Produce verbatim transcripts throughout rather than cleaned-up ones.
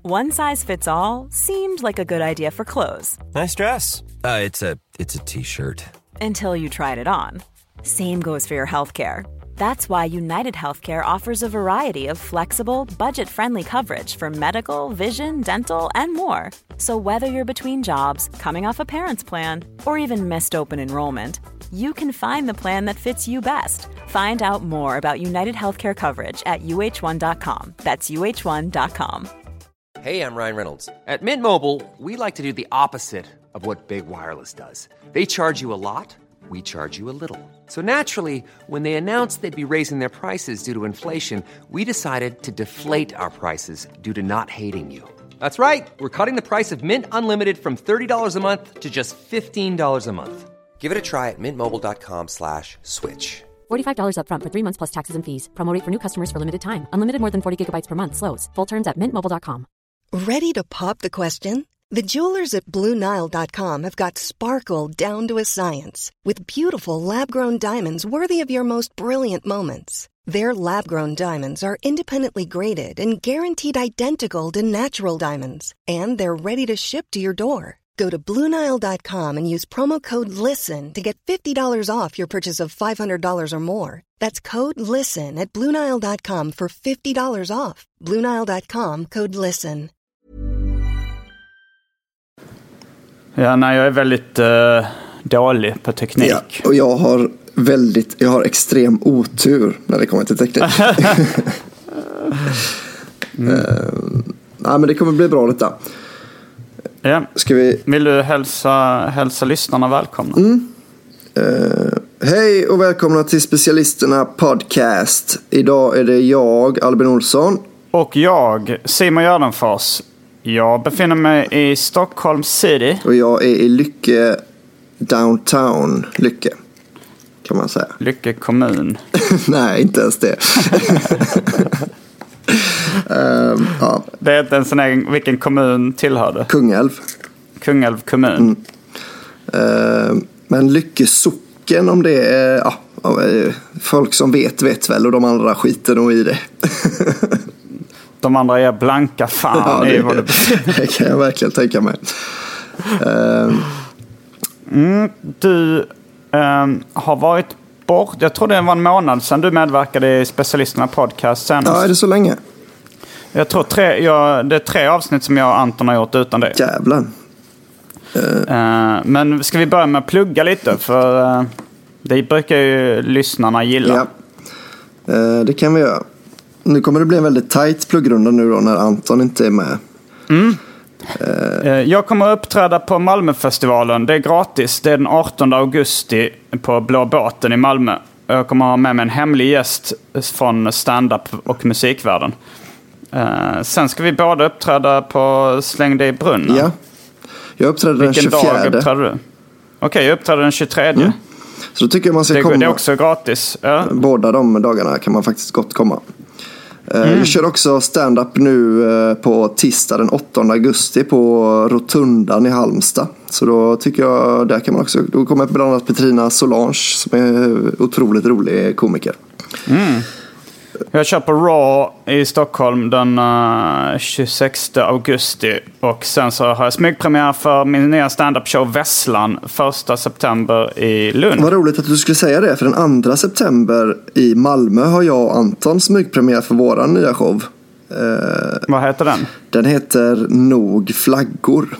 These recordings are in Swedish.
One size fits all seemed like a good idea for clothes. Nice dress. Uh, it's a it's a t-shirt. Until you tried it on. Same goes for your healthcare. That's why United Healthcare offers a variety of flexible, budget-friendly coverage for medical, vision, dental, and more. So whether you're between jobs, coming off a parent's plan, or even missed open enrollment, you can find the plan that fits you best. Find out more about United Healthcare coverage at U H one dot com. That's U H one dot com. Hey, I'm Ryan Reynolds. At Mint Mobile, we like to do the opposite of what Big Wireless does. They charge you a lot, we charge you a little. So naturally, when they announced they'd be raising their prices due to inflation, we decided to deflate our prices due to not hating you. That's right. We're cutting the price of Mint Unlimited from thirty dollars a month to just fifteen dollars a month. Give it a try at mintmobile.com slash switch. forty-five dollars up front for three months plus taxes and fees. Promo rate for new customers for limited time. Unlimited more than forty gigabytes per month. Slows full terms at mint mobile dot com. Ready to pop the question? The jewelers at Blue Nile dot com have got sparkle down to a science with beautiful lab-grown diamonds worthy of your most brilliant moments. Their lab-grown diamonds are independently graded and guaranteed identical to natural diamonds, and they're ready to ship to your door. Go to Blue Nile dot com and use promo code LISTEN to get fifty dollars off your purchase of five hundred dollars or more. That's code LISTEN at Blue Nile dot com for fifty dollars off. Blue Nile dot com, code LISTEN. Ja, nej, jag är väldigt uh, dålig på teknik. Ja, och jag har väldigt, jag har extrem otur när det kommer till teknik. mm. uh, nej, men det kommer bli bra detta. Ja. Ska vi... Vill du hälsa, hälsa lyssnarna välkomna? Mm. Uh, hej och välkomna till Specialisterna podcast. Idag är det jag, Albin Olsson. Och jag, Simon Gärdenfors. Jag befinner mig i Stockholm City. Och jag är i Lycke, downtown Lycke, kan man säga. Lycke kommun. Nej, inte ens det. um, ja. Det är inte ens en egen, vilken kommun tillhör det? Kungälv. Kungälv kommun. Mm. Uh, men Lycke socken, om det är ja, folk som vet vet väl, och de andra skiter nog i det. De andra är blanka fan. Ja, det, vad det, det kan jag verkligen tänka mig. Uh. Mm, du um, har varit bort. Jag tror det var en månad sedan du medverkade i Specialisterna podcast senast. Ja, är det så länge? Jag tror tre, jag, det är tre avsnitt som jag och Anton har gjort utan det. Jävlar. Uh. Uh, men ska vi börja med att plugga lite? För uh, det brukar ju lyssnarna gilla. Ja. Uh, det kan vi göra. Nu kommer det bli en väldigt tight pluggrunda nu då när Anton inte är med. Mm. Uh. Jag kommer att uppträda på Malmöfestivalen. Det är gratis. Det är den artonde augusti på Blå båten i Malmö. Jag kommer att ha med mig en hemlig gäst från stand-up och musikvärlden. Uh, sen ska vi båda uppträda på Släng dig i brunnen. Ja. Jag uppträder den Vilken tjugofjärde. Vilken dag uppträder du? Okej, okay, jag uppträder den tjugotredje. Mm. Så då tycker jag man ska det, komma. Det är också gratis. Ja. Båda de dagarna kan man faktiskt gott komma. Mm. Jag kör också stand-up nu på tisdag den åttonde augusti på Rotundan i Halmstad. Så då tycker jag, där kan man också, då kommer bland annat Petrina Solange som är otroligt rolig komiker. Mm. Jag kör på Raw i Stockholm den uh, tjugosexte augusti. Och sen så har jag smygpremiär för min nya stand-up show Vesslan första september i Lund. Vad roligt att du skulle säga det, för den andra september i Malmö har jag och Anton smygpremiär för våran nya show. Uh, Vad heter den? Den heter Nog flaggor.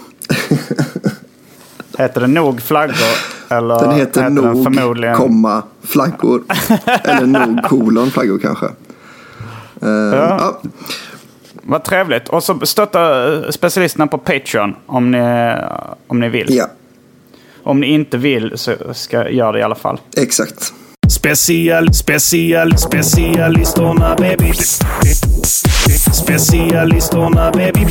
Heter det Nog flaggor? Eller den heter, heter Nog, den förmodligen... komma, flaggor. Eller Nog kolon flaggor kanske. Uh, ja. Ja. Vad trevligt. Och så stötta Specialisterna på Patreon om ni, om ni vill. Ja. Om ni inte vill så ska jag göra det i alla fall. Exakt. Special, special, specialisterna baby. Specialisterna baby.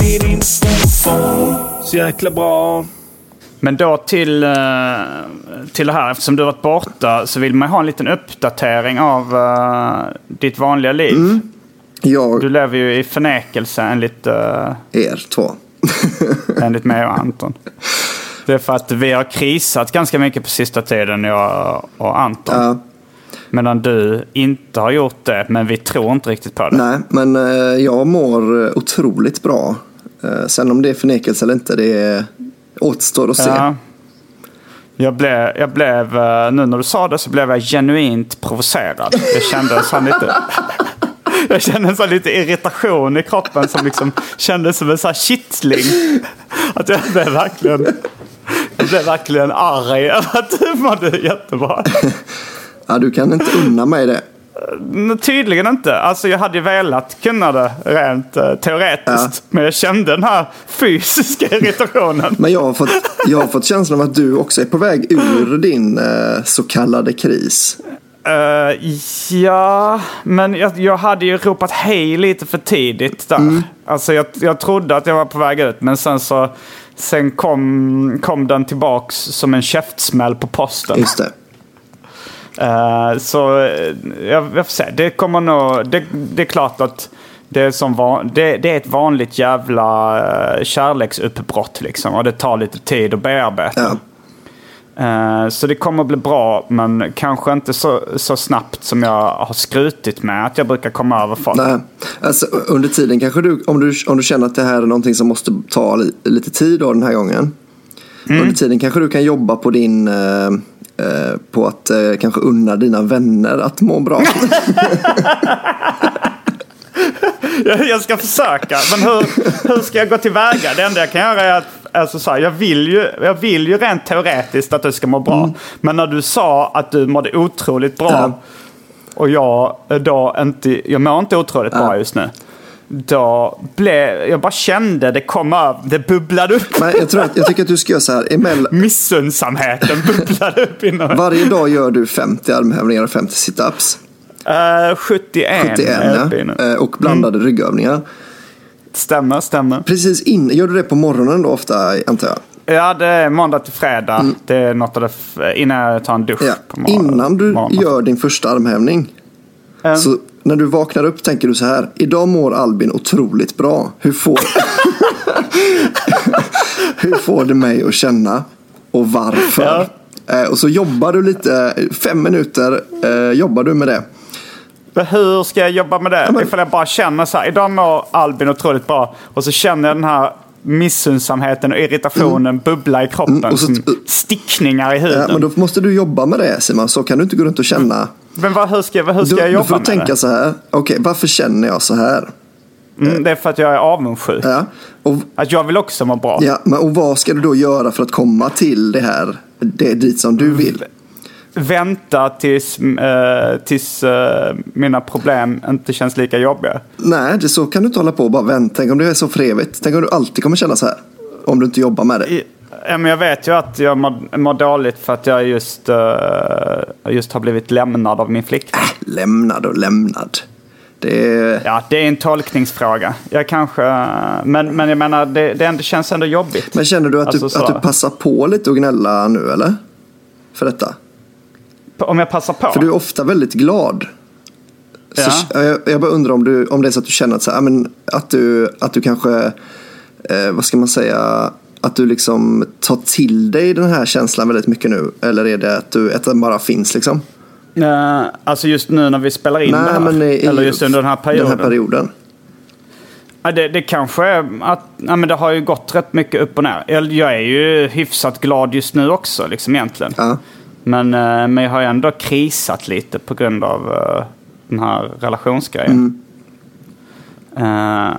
Så jäkla bra. Men då till, till det här, eftersom du har varit borta så vill man ha en liten uppdatering av uh, ditt vanliga liv. Mm. Jag... Du lever ju i förnekelse enligt... Uh, er två. enligt mig och Anton. Det är för att vi har krisat ganska mycket på sista tiden, jag och Anton. Ja. Medan du inte har gjort det, men vi tror inte riktigt på det. Nej, men eh, jag mår otroligt bra. Eh, sen om det är förnekelse eller inte, det är, återstår att se. Ja. Jag blev, jag blev, nu när du sa det så blev jag genuint provocerad. Jag kände en sån lite, jag kände en sån lite irritation i kroppen som liksom kändes som en sån här kittling. Att jag blev verkligen, jag blev verkligen arg över att du mådde jättebra. Ja, du kan inte unna mig det. Tydligen inte. Alltså jag hade ju velat kunna det rent uh, teoretiskt. Ja. Men jag kände den här fysiska irritationen. Men jag har fått, jag har fått känslan av att du också är på väg ur din uh, så kallade kris. Uh, ja, men jag, jag hade ju ropat hej lite för tidigt där. Mm. Alltså jag, jag trodde att jag var på väg ut. Men sen så sen kom, kom den tillbaks som en käftsmäll på posten. Just det. Uh, så jag, jag får se. Det kommer nog, det, det är klart att det är, som van, det, det är ett vanligt jävla uh, kärleksuppbrott liksom, och det tar lite tid att bearbeta. Ja. Uh, så det kommer att bli bra, men kanske inte så, så snabbt som jag har skrutit med att jag brukar komma över folk. Nej, alltså under tiden kanske du, om du, om du känner att det här är någonting som måste ta li, lite tid då den här gången. Mm. Under tiden kanske du kan jobba på din uh, uh, på att uh, kanske unna dina vänner att må bra. Jag ska försöka, men hur, hur ska jag gå tillväga? Det enda jag kan göra är att alltså, så här, jag, vill ju, jag vill ju rent teoretiskt att du ska må bra. Mm. Men när du sa att du mådde otroligt bra, ja. Och jag då inte, jag mår inte otroligt ja. bra just nu. Då blev, jag bara kände det kom av, det bubblade upp. Men jag, tror att, jag tycker att du ska göra så här. Emell... Missundsamheten bubblade upp inom mig. Varje dag gör du femtio armhävningar och femtio situps. Uh, sjuttioen, sjuttioen ja. Och blandade mm. ryggövningar. Stämmer, stämmer. Precis in, gör du det på morgonen då ofta, antar jag? Ja, det är måndag till fredag. Mm. Det är något av det f- innan jag tar en dusch. Ja. På morgon, innan du morgon. gör din första armhävning. Mm. Så när du vaknar upp tänker du så här: idag mår Albin otroligt bra. Hur får, Hur får det mig att känna? Och varför? Ja. Eh, och så jobbar du lite, fem minuter eh, jobbar du med det. Hur ska jag jobba med det? Ja, men... Ifall jag bara känner så här, idag mår Albin otroligt bra. Och så känner jag den här missundsamheten och irritationen mm. bubbla i kroppen. Mm, och så, som stickningar i huden. Ja, men då måste du jobba med det, Simon. Så kan du inte gå runt och känna. Men vad, hur ska, hur ska du, jag jobba med det? Du får tänka så här. Okej, okay, varför känner jag så här? Mm, det är för att jag är avundsjuk. Ja, och, att jag vill också må bra. Ja, men och vad ska du då göra för att komma till det här? Det dit som du vill? Vänta tills, äh, tills äh, mina problem inte känns lika jobbiga. Nej, det så kan du inte hålla på och bara vänta. Tänk om det är så för evigt. Tänk om du alltid kommer känna så här. Om du inte jobbar med det. Ja, men jag vet ju att jag mår, mår dåligt för att jag just, äh, just har blivit lämnad av min flickvän. Äh, lämnad och lämnad. Det är... Ja, det är en tolkningsfråga. Jag kanske, men, men jag menar, det, det ändå känns ändå jobbigt. Men känner du att, alltså, du, att du passar på lite och gnälla nu, eller? För detta? Om jag passar på? För du är ofta väldigt glad. Så ja. jag, jag bara undrar om, du, om det är så att du känner att, så här, men, att, du, att du kanske, eh, vad ska man säga, att du liksom tar till dig den här känslan väldigt mycket nu. Eller är det att, du, att den bara finns liksom? Uh, alltså just nu när vi spelar in Nej, det här? Men i, eller just under den här perioden? Den här perioden. Ja, det, det kanske är att ja, men det har ju gått rätt mycket upp och ner. Jag, jag är ju hyfsat glad just nu också liksom egentligen. Ja. Men, uh, men jag har ju ändå krisat lite på grund av uh, den här relationsgrejen. Mm. Uh,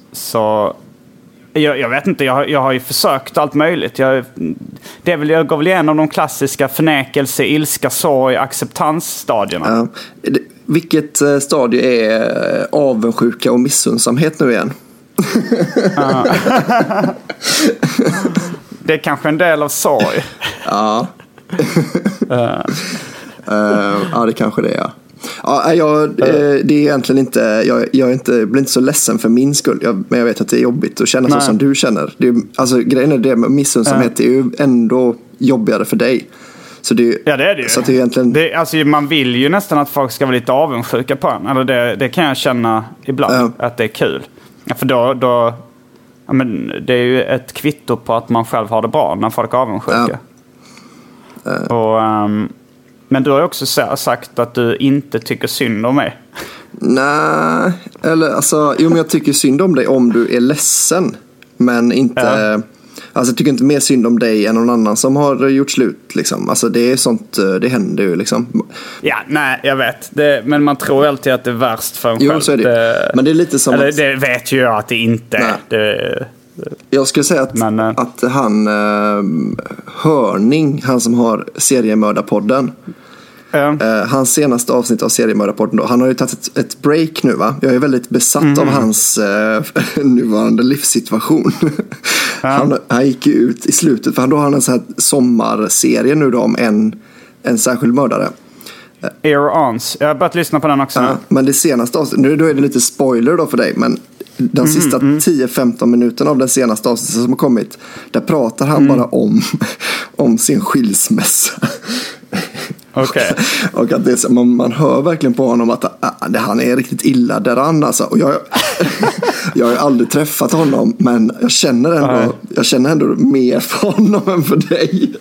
så jag, jag vet inte, jag, jag har ju försökt allt möjligt. Jag, det är väl, jag går väl igenom de klassiska förnekelse, ilska, sorg, acceptansstadierna. Ja. Vilket stadie är avundsjuka och missundsamhet nu igen? Ja. Det är kanske en del av sorg. Ja. uh. Uh, ja, det kanske det är, ja. Ja, jag, uh. det är egentligen inte, jag, jag är inte, blir inte så ledsen för min skull, jag, men jag vet att det är jobbigt att känna Nej. så som du känner. Det är, alltså, grejen är det med missundsamhet uh. är ju ändå jobbigare för dig. Så det, ja, det är det ju. Så att det är egentligen... det, alltså, man vill ju nästan att folk ska vara lite avundsjuka på en. Eller det, det kan jag känna ibland, uh. att det är kul. Ja, för då, då ja, men det är ju ett kvitto på att man själv har det bra när folk är avundsjuka. Uh. Uh. Och... Um, Men du har ju också sagt att du inte tycker synd om mig. Nej, eller alltså, jo men jag tycker synd om dig om du är ledsen. Men inte, ja. Alltså jag tycker inte mer synd om dig än någon annan som har gjort slut liksom. Alltså det är sånt, det händer ju liksom. Ja, nej, jag vet. Det, men man tror alltid att det är värst för en jo, själv. Så är det. Det, men det är lite som eller, att, det vet ju jag att det inte är. Det, jag skulle säga att, men, att han uh, Hörning, han som har Seriemördarpodden, ja. uh, hans senaste avsnitt av Seriemördarpodden då, han har ju tagit ett, ett break nu va. Jag är väldigt besatt mm. av hans uh, nuvarande livssituation. ja. han, han gick ju ut i slutet, för då har han en sån här sommarserie nu då om en, en särskild mördare. Air Ons. Jag har börjat lyssna på den också. Ja, men det senaste avsnittet, nu då är det lite spoiler då för dig, men den sista mm, mm. tio femton minuterna av den senaste avsnittet som har kommit, där pratar han mm. bara om, om sin skilsmässa. Okay. Och att det är så, man, man hör verkligen på honom att ah, det, han är riktigt illa däran alltså. Och jag, jag har ju aldrig träffat honom, men jag känner ändå, jag känner ändå mer för honom än för dig.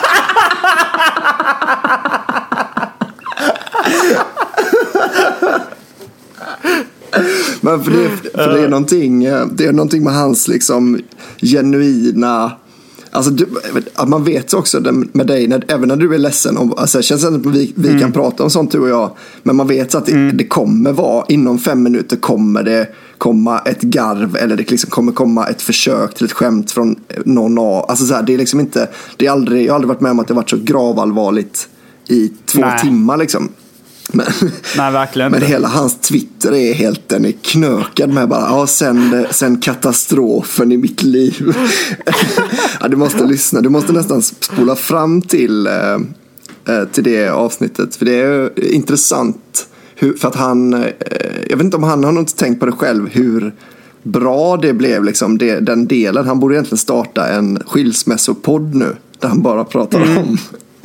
Men för det, för det är någonting, det är någonting med hans liksom genuina, alltså du, att man vet också med dig när, även när du är ledsen om, alltså det känns att vi, vi mm. kan prata om sånt du och jag, men man vet att det, mm. det kommer vara inom fem minuter kommer det komma ett garv eller det liksom kommer komma ett försök till ett skämt från någon av, alltså så här, det är liksom inte, det är aldrig, jag har aldrig varit med om att det varit så gravallvarligt i två Nej. timmar liksom. Men, Nej, verkligen men inte. Hela hans Twitter är helt, den är knökad med bara, ja, sen, sen katastrofen i mitt liv. Ja, du måste lyssna, du måste nästan spola fram till, eh, till det avsnittet, för det är intressant hur, för att han, eh, jag vet inte om han har nog inte tänkt på det själv, hur bra det blev liksom, det, den delen. Han borde egentligen starta en skilsmässopodd nu där han bara pratar mm. om.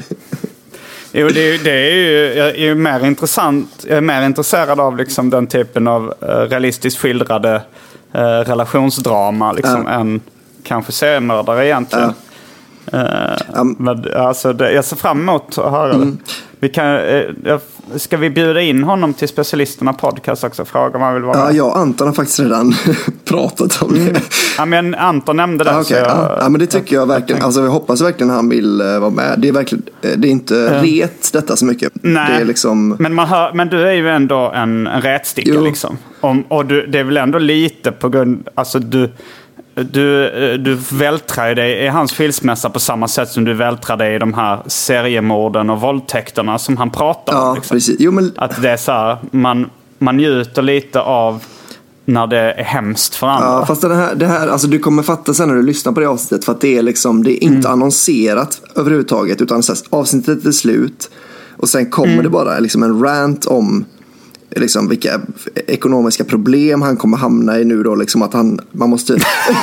Jo, det är, det är ju, jag är ju mer intressant, jag är mer intresserad av liksom den typen av uh, realistiskt skildrade uh, relationsdrama liksom, ja. än kanske seriemördare egentligen. Ja. Uh, um. men, alltså, det, jag ser fram emot att höra mm. det. Vi kan, uh, ska vi bjuda in honom till Specialisterna podcast också? Fråga om han vill vara ja, med. Jag och Anton har faktiskt redan pratat om det. Mm. Ja, men Anton nämnde det. Ah, okay. jag, ja. ja, men det tycker jag verkligen. Jag alltså, jag hoppas verkligen han vill uh, vara med. Det är verkligen, det är inte uh. ret detta så mycket. Nej, det är liksom... men, man hör, men du är ju ändå en, en rätsticka liksom. Om, och du, det är väl ändå lite på grund, alltså du... Du, du vältrar dig i hans skilsmässa på samma sätt som du vältrar dig i de här seriemorden och våldtäkterna som han pratar om. Ja, liksom. precis. Jo, men... Att det är så här, man, man njuter lite av när det är hemskt för andra. Ja, fast det här, det här, alltså du kommer fatta sen när du lyssnar på det avsnittet, för att det är liksom, det är inte mm. annonserat överhuvudtaget, utan så här, avsnittet är slut och sen kommer mm. det bara liksom en rant om liksom vilka ekonomiska problem han kommer hamna i nu då, liksom att han, man måste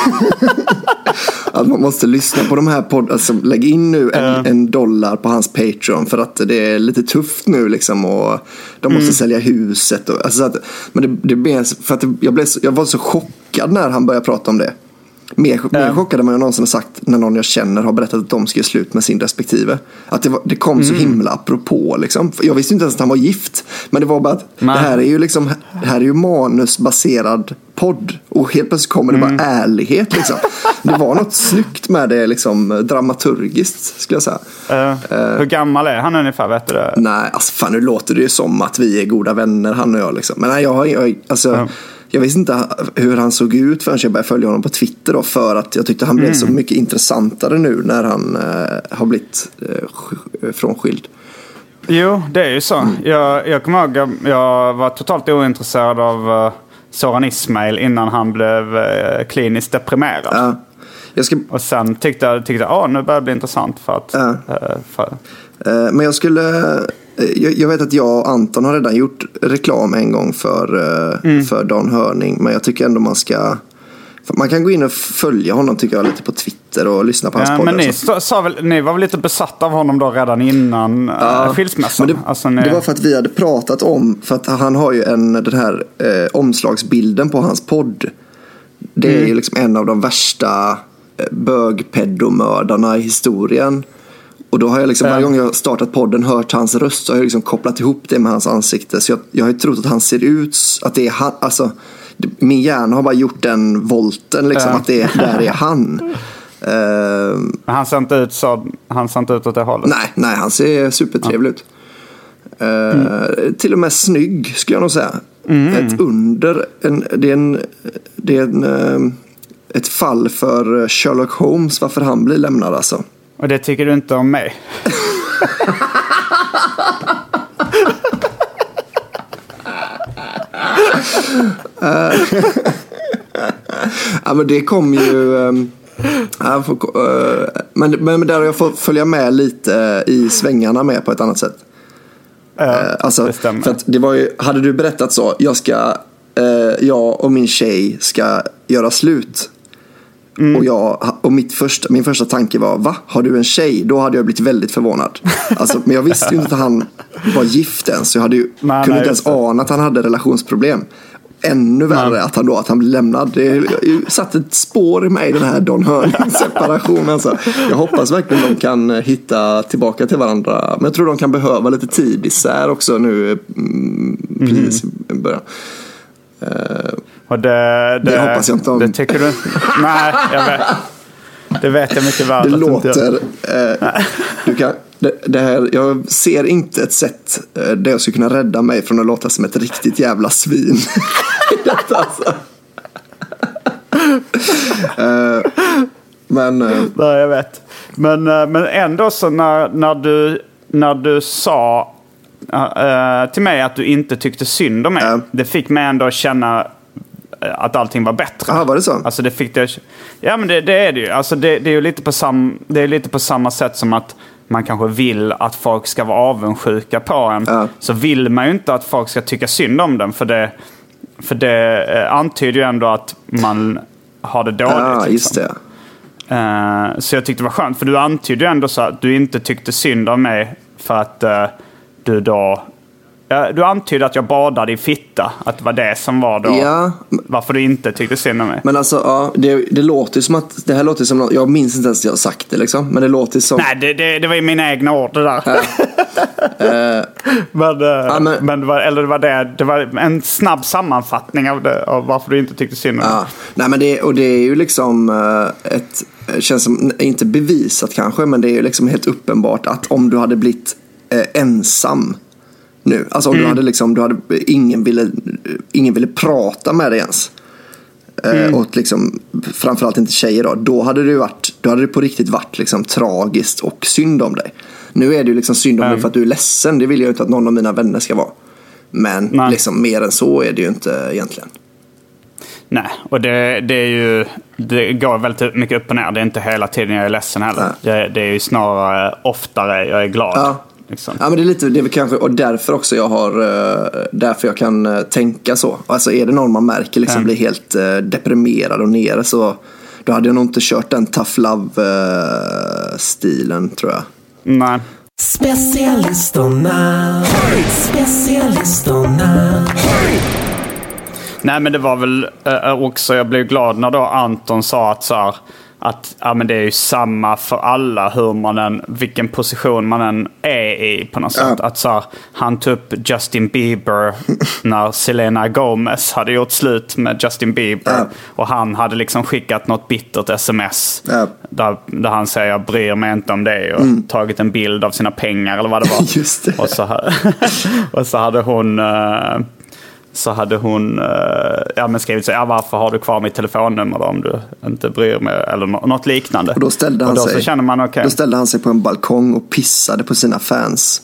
att man måste lyssna på de här podd, alltså lägg in nu en, uh. en dollar på hans Patreon för att det är lite tufft nu liksom, och de måste mm. sälja huset och, alltså, så att, men det, det blev, för att jag, blev, jag var så chockad när han började prata om det. Mer, uh. mer chockad än vad jag någonsin har sagt när någon jag känner har berättat att de ska göra slut med sin respektive. Att det, var, det kom mm. så himla apropå liksom. Jag visste inte ens att han var gift, men det var bara att Nej. det här är ju liksom, det här är ju manusbaserad podd, och helt plötsligt kommer det mm. bara ärlighet liksom. Det var något snyggt med det liksom, dramaturgiskt skulle jag säga. Uh, uh, hur gammal är han ungefär, vet du det? Nej, alltså fan, nu låter det ju som att vi är goda vänner, han och jag liksom. Men nej, jag har jag, alltså uh. jag visste inte hur han såg ut förrän jag började följa honom på Twitter då, för att jag tyckte han blev mm. så mycket intressantare nu när han uh, har blivit uh, frånskild. Jo, det är ju så. Mm. Jag, jag kommer ihåg, jag, jag var totalt ointresserad av uh, Soran Ismail innan han blev uh, kliniskt deprimerad. Ja. Jag ska... Och sen tyckte jag, tyckte jag, nu börjar det bli intressant för att... Ja. Uh, för... Uh, men jag skulle... Jag, jag vet att jag och Anton har redan gjort reklam en gång för, uh, mm. för Dan Hörning, men jag tycker ändå man ska... Man kan gå in och följa honom, tycker jag, lite på Twitter och lyssna på hans ja, poddar. Men ni, sa, sa väl, ni var väl lite besatta av honom då redan innan ja, äh, skilsmässan? Det, alltså, ni... det var för att vi hade pratat om, för att han har ju en, den här eh, omslagsbilden på hans podd. Det mm. är ju liksom en av de värsta eh, bögpedomördarna i historien. Och då har jag liksom, varje gång jag startat podden, hört hans röst, så har jag liksom kopplat ihop det med hans ansikte. Så jag, jag har ju trott att han ser ut, att det är han, alltså min hjärna har bara gjort den volten liksom, uh. att det där är han. Uh, han ser inte ut så, han ser inte ut åt det hållet. Nej, nej, han ser supertrevlig ut. Uh, mm. Till och med snygg, skulle jag nog säga. Mm. Ett under, en, det är en, det är en, uh, ett fall för Sherlock Holmes, varför han blir lämnad alltså. Och det tycker du inte om mig? uh, ja, men det kom ju um, uh, får, uh, men, men där har jag fått följa med lite uh, i svängarna med på ett annat sätt. Uh, uh, alltså, för att det var ju, hade du berättat så, jag ska uh, jag och min tjej ska göra slut. Mm. Och, jag, och mitt första, min första tanke var, va? Har du en tjej? Då hade jag blivit väldigt förvånad. Alltså, men jag visste ju inte att han var gift än. Så jag hade ju, nej, kunde nej, inte ens ana att han hade relationsproblem. Ännu värre nej. att han då att han blev lämnad. Det satt ett spår i mig, den här Don Hörning-separationen. Alltså. Jag hoppas verkligen de kan hitta tillbaka till varandra. Men jag tror de kan behöva lite tid isär också nu. Mm, precis i början. Uh, Och det, det, det hoppas jag inte om. Det tycker du? Nej, jag vet. Det vet jag mycket väl. Det låter... Eh, du kan, det, det här, jag ser inte ett sätt eh, där jag skulle kunna rädda mig från att låta som ett riktigt jävla svin. Detta, alltså. eh, men... Eh, Nej, jag vet. Men, eh, men ändå så när, när, du, när du sa eh, till mig att du inte tyckte synd om mig. Eh. Det fick mig ändå känna... att allting var bättre. Ja, var det så? Alltså det fick det. Ja, men det, det är det ju. Alltså det, det är ju lite på sam, det är lite på samma sätt som att man kanske vill att folk ska vara avundsjuka på en. Ja. Så vill man ju inte att folk ska tycka synd om den, för det för det eh, antyder ju ändå att man har det dåligt. Ja, liksom. Just det. Uh, så jag tyckte det var skönt, för du antydde ju ändå så att du inte tyckte synd om mig för att uh, du då du antydde att jag badade i fitta. Att det var det som var då. Ja. Varför du inte tyckte synd om mig. Men alltså, ja, det, det låter som att... Det här låter som något, jag minns inte ens att jag har sagt det liksom. Men det låter som... Nej, det, det, det var ju mina egna ord det där. Ja. men, ja, men, men det var, eller det var det, det var en snabb sammanfattning av, det, av varför du inte tyckte synd om mig. Ja. Nej, men det, och det är ju liksom ett... Känns som, inte bevisat kanske, men det är ju liksom helt uppenbart att om du hade blivit eh, ensam nu, alltså om mm. du hade liksom, du hade, ingen ville ingen ville prata med dig ens. Mm. Eh, och liksom framförallt inte tjejer då, då hade det varit, då hade det på riktigt varit liksom tragiskt och synd om dig. Nu är det ju liksom synd om mm. dig för att du är ledsen, det vill jag inte att någon av mina vänner ska vara. Men Nej. liksom mer än så är det ju inte egentligen. Nej, och det, det är ju det går väldigt mycket upp och ner. Det är inte hela tiden jag är ledsen heller. Det, det är ju snarare oftare jag är glad. Ja. Liksom. Ja, men det är lite det är kanske, och därför också jag har därför jag kan tänka så. Alltså är det någon man märker liksom mm. blir helt deprimerad och nere, så då hade jag nog inte kört den tough love stilen, tror jag. Nej. Specialisterna. Specialisterna. Nej, men det var väl äh, också, jag blev glad när då Anton sa att så här, att ja, men det är ju samma för alla hur man än, vilken position man än är i på något sätt. Ja. Att så här, han tog upp Justin Bieber när Selena Gomez hade gjort slut med Justin Bieber. Ja. Och han hade liksom skickat något bittert sms ja. där, där han säger jag bryr mig inte om det och mm. tagit en bild av sina pengar eller vad det var. Just det. Och, så, och så hade hon... Uh, så hade hon uh, ja, men skrivit så ja, varför har du kvar mitt telefonnummer då, om du inte bryr mig, eller något liknande. Och då ställde han, och då, sig, så känner man, okay. då ställde han sig på en balkong och pissade på sina fans.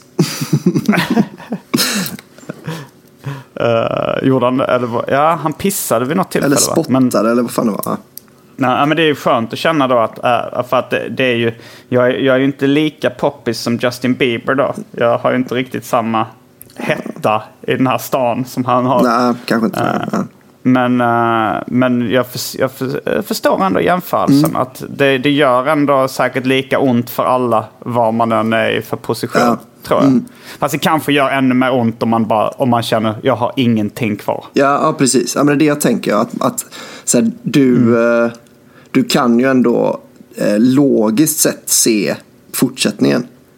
uh, gjorde han, eller, ja, han pissade vid något tillfälle. Eller spottade, men, eller vad fan det var. Nej, men det är ju skönt att känna då att, uh, för att det, det är ju, jag, jag är ju inte lika poppis som Justin Bieber då. Jag har ju inte riktigt samma hetta i den här stan som han har. Nej, kanske inte. Uh, ja. Men, uh, men jag, för, jag för, förstår ändå jämförelsen. Mm. Att det, det gör ändå säkert lika ont för alla vad man än är i för position, ja. tror jag. Mm. Fast det kanske gör ännu mer ont om man, bara, om man känner jag har ingenting kvar. Ja, ja precis. Ja, men det är det jag tänker. Att, att så här, du, mm. uh, du kan ju ändå uh, logiskt sett se fortsättningen.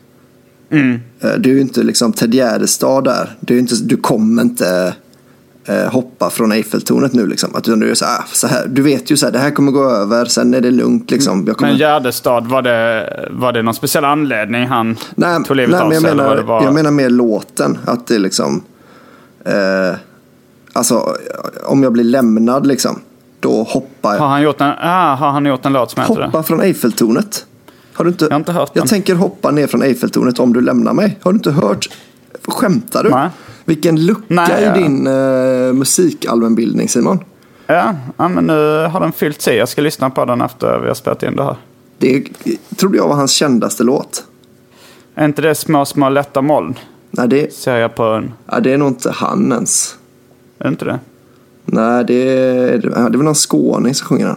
Mm. Du är ju inte liksom Ted Gärdestad där. Du, är inte, du kommer inte eh, hoppa från Eiffeltornet nu. Liksom. Att du, är så här, så här, du vet ju så här, det här kommer gå över, sen är det lugnt. Liksom. Jag kommer... Men Gärdestad, var det, var det någon speciell anledning han nej, tog livet nej, av men jag sig? menar, Eller var... jag menar mer låten. Att det liksom... Eh, alltså, om jag blir lämnad liksom, då hoppar jag. Har han gjort en, ah, har han gjort en låt som heter det? Hoppa från Eiffeltornet. Har du inte, jag har inte hört jag den. tänker hoppa ner från Eiffeltornet om du lämnar mig. Har du inte hört? Skämtar du? Nej. Vilken lucka Nej, i ja. din uh, musikalbumbildning, Simon. Ja, ja, men nu har den fyllt sig. Jag ska lyssna på den efter vi har spelat in det här. Det trodde jag var hans kändaste låt. Är inte det små, små lätta moln? Nej, det, Ser jag på en... ja, det är nog inte han ens. Är inte det? Nej, det är, det är väl någon skåning som sjunger den.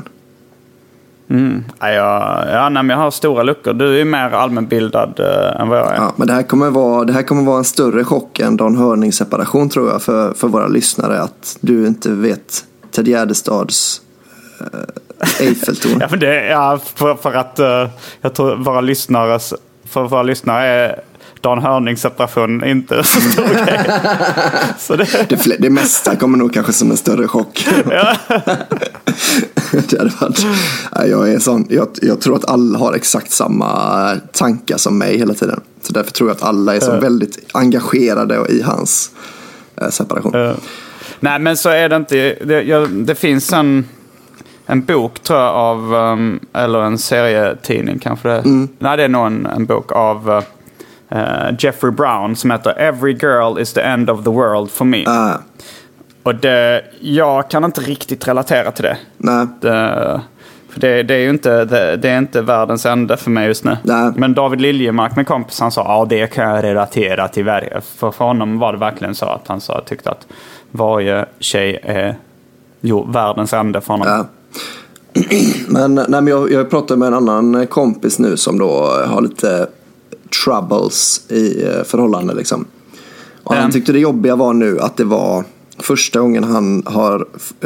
Mm. Ja, ja, ja nej, men jag har stora luckor. Du är mer allmänbildad uh, än vad jag är. Ja, men det här kommer vara, det här kommer vara en större chock än Dan Hörnings separation, tror jag, för, för våra lyssnare, att du inte vet Ted Gärdestads uh, Eiffeltorn. Ja, men det, ja, för, för att uh, jag tror våra lyssnare, för våra lyssnare är Dan Hörnings separation inte så stor grej. Så det... Det, det mesta kommer nog kanske som en större chock. Ja. Det hade varit, jag, är sån, jag, jag tror att alla har exakt samma tankar som mig hela tiden. Så därför tror jag att alla är så uh. väldigt engagerade i hans eh, separation. Uh. Nej, men så är det inte. Det, jag, det finns en, en bok, tror jag, av um, eller en serietidning kanske det. Mm. Nej, det är nog en, en bok av uh, Jeffrey Brown som heter Every Girl is the End of the World for Me. Uh. Och det, jag kan inte riktigt relatera till det. Nej. Det, för det, det är ju inte, det, det är inte världens ände för mig just nu. Nej. Men David Liljemark med kompis, han sa ja, det kan jag relatera till varje. För, för honom var det verkligen så att han sa, tyckte att varje tjej är jo, världens ände för honom. Ja. Men, nej, men jag, jag pratade med en annan kompis nu som då har lite troubles i förhållande liksom. Och han tyckte det jobbiga var nu att det var första gången han har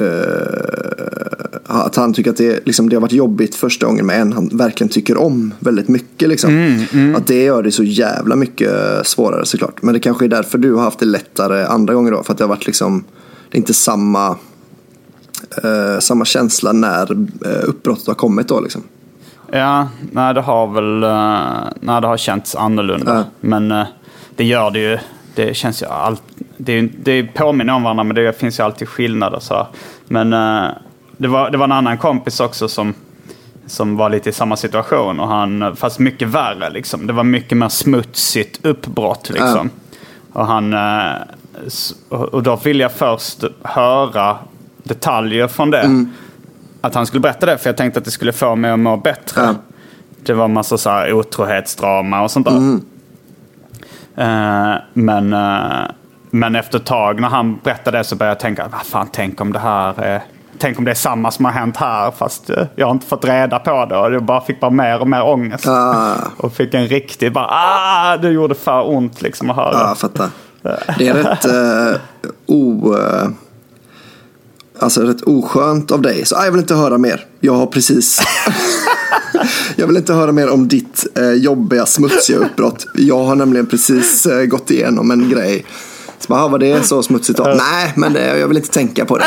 eh, att han tycker att det, liksom, det har varit jobbigt första gången med en han verkligen tycker om väldigt mycket liksom. Mm, mm. Att det gör det så jävla mycket svårare såklart. Men det kanske är därför du har haft det lättare andra gånger då, för att det har varit liksom, det är inte samma eh, samma känsla när eh, uppbrottet har kommit då liksom. Ja, nej, det har väl uh, nej, det har känts annorlunda. Ja. Men uh, det gör det ju. Det känns ju allt, det är det påminner om varandra, men det finns ju alltid skillnader så. Men uh, det var det var en annan kompis också som som var lite i samma situation, och han, fast mycket värre liksom. Det var mycket mer smutsigt uppbrott liksom. Ja. Och han uh, och då ville jag först höra detaljer från det. Mm. Att han skulle berätta det, för jag tänkte att det skulle få mig att må bättre. Ja. Det var massa så här otrohetsdrama och sånt där. Mm. Uh, men, uh, men efter ett tag när han berättade det så började jag tänka, vad fan, tänk om det här är, tänk om det är samma som har hänt här, fast uh, jag har inte fått reda på det, och jag bara fick bara mer och mer ångest. Ah. Och fick en riktig bara, ah, det gjorde för ont liksom att höra. Ja, jag fattar. Det är rätt uh, o... Uh... Alltså rätt oskönt av dig. Så ah, jag vill inte höra mer. Jag har precis... jag vill inte höra mer om ditt eh, jobbiga, smutsiga uppbrott. Jag har nämligen precis eh, gått igenom en grej. Så bara, ah, vad det är så smutsigt av. Nej, men eh, jag vill inte tänka på det.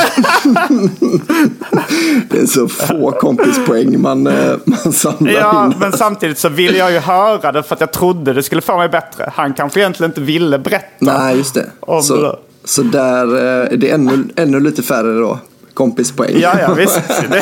Det är så få kompispoäng man, eh, man samlar ja, in. Men samtidigt så ville jag ju höra det för att jag trodde det skulle få mig bättre. Han kanske egentligen inte ville berätta. Nej, just det. Så... det. Så där är det ännu, ännu lite färre då. Kompispoäng. Ja, ja, visst.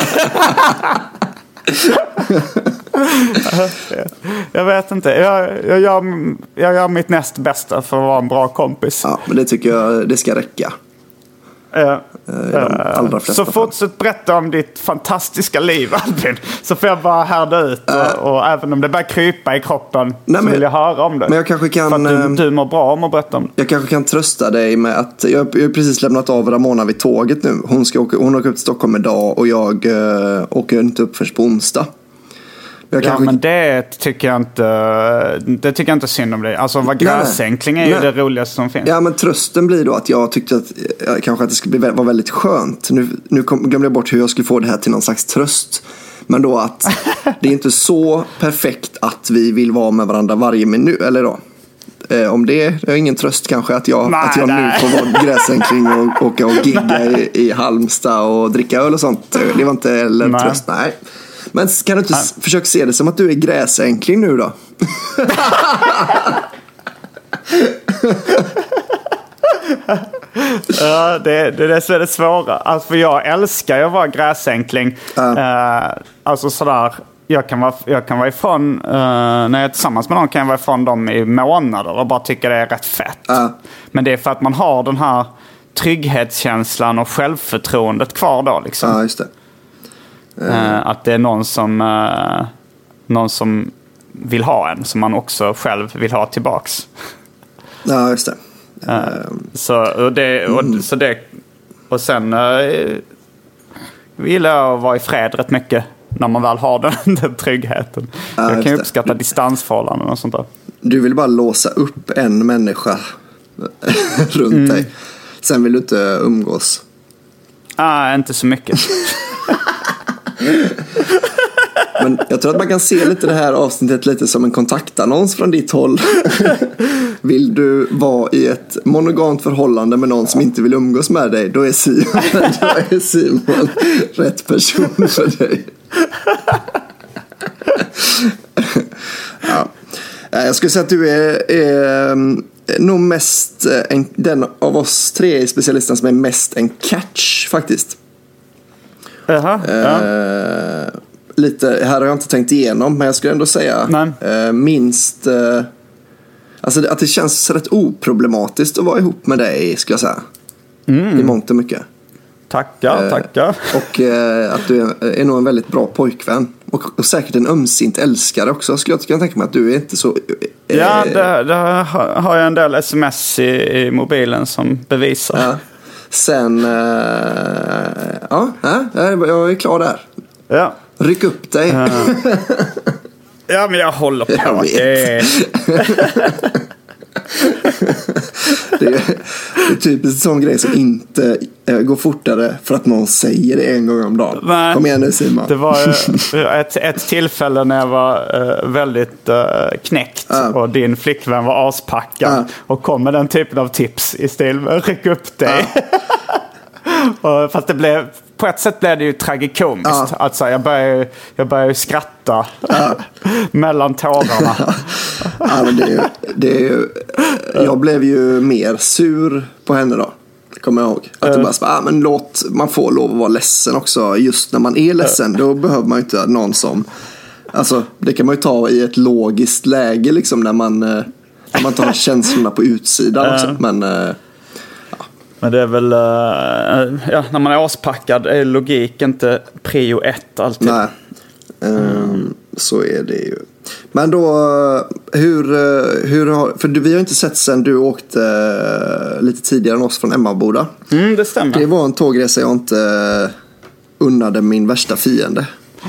Jag vet inte. Jag, jag, gör, jag gör mitt näst bästa för att vara en bra kompis. Ja, men det tycker jag det ska räcka. Uh, uh, så fortsätt berätta om ditt fantastiska liv, Albin. Så får jag bara härda ut och, uh, och även om det börjar krypa i kroppen, nej, så vill jag höra om det. Men jag kanske kan, för att du, du mår bra om att berätta om det. Jag kanske kan trösta dig med att jag, jag har precis lämnat av Ramona vid tåget nu. Hon ska åka, hon åker upp till Stockholm idag, och jag uh, åker inte upp först på onsdag. Jag kanske... Ja, men det tycker jag inte det tycker jag inte synd om dig. Alltså vad gräsänkling är ju det roligaste som finns. Ja, men trösten blir då att jag tyckte att kanske att det skulle vara väldigt skönt. Nu, nu kom, glömde jag bort hur jag skulle få det här till någon slags tröst. Men då att det är inte så perfekt att vi vill vara med varandra varje minut, eller då. eh, om det. Det är ingen tröst kanske att jag, nej, att jag nu får vara gräsänkling och åka och gigga i, i Halmstad och dricka öl och sånt. Det var inte heller nej. tröst, nej. Men kan du inte nej. försöka se det som att du är gräsänkling nu då? Ja, det, det är det som är det svåra. Alltså, för jag älskar ju att vara gräsänkling. Uh. Uh, alltså sådär, jag kan vara, jag kan vara ifrån, uh, när jag är tillsammans med någon kan jag vara ifrån dem i månader och bara tycka det är rätt fett. Uh. Men det är för att man har den här trygghetskänslan och självförtroendet kvar då liksom. Ja, uh, just det. Uh. Uh, att det är någon som, uh, någon som vill ha en, som man också själv vill ha tillbaks. Ja, just det. Uh, så, och det, och, mm. så det och sen uh, vill jag vara i fred rätt mycket när man väl har den, den tryggheten. Ja, jag kan ju uppskatta distansförhållanden och sånt där. Du vill bara låsa upp en människa runt mm. dig. Sen vill du inte umgås. Ah, inte så mycket. Men jag tror att man kan se lite det här avsnittet lite som en kontaktannons från ditt håll. Vill du vara i ett monogamt förhållande med någon som inte vill umgås med dig, då är Simon, då är Simon rätt person för dig. Ja. Jag skulle säga att du är, är nog mest en, den av oss tre i specialisten som är mest en catch faktiskt. Jaha, ja. Uh, lite, här har jag inte tänkt igenom, men jag skulle ändå säga uh, minst uh, alltså att det känns rätt oproblematiskt att vara ihop med dig, skulle jag säga. Mm. I mångt och mycket. Tackar, uh, tackar. Och uh, att du är, är nog en väldigt bra pojkvän. Och, och säkert en ömsint älskare också. Skulle jag kunna tänka mig att du är inte så... Uh, ja, det, det har jag en del sms i, i mobilen som bevisar. Ja. Sen, uh, ja, jag är klar där. Ja. Ryck upp dig. Uh. Ja, men jag håller på. Jag vet. Det är, det är typiskt en sån grej som inte uh, går fortare för att någon säger det en gång om dagen. Nej, kom igen nu, Simon. Det var uh, ett, ett tillfälle när jag var uh, väldigt uh, knäckt uh. och din flickvän var aspackad uh. och kom med den typen av tips i stil med ryck upp dig. Uh. Och fast det blev, på ett sätt blev det ju tragikomiskt. Ja. Alltså, jag började, jag började skratta ja. mellan tårarna. Ja, men det är ju, det är ju, jag blev ju mer sur på henne då. Kommer jag ihåg. Att det bara så, ah, men låt, man får lov att vara ledsen också. Just när man är ledsen, då behöver man ju inte någon som... Alltså, det kan man ju ta i ett logiskt läge liksom, när man, när man tar känslorna på utsidan också. Men... Men det är väl, uh, ja, när man är aspackad är logik inte prio ett alltid. Nej, um, mm. så är det ju. Men då, hur, hur har, för vi har inte sett sen du åkte uh, lite tidigare än oss från Emmaboda. Mm, det stämmer. Det var en tågresa jag inte uh, unnade min värsta fiende.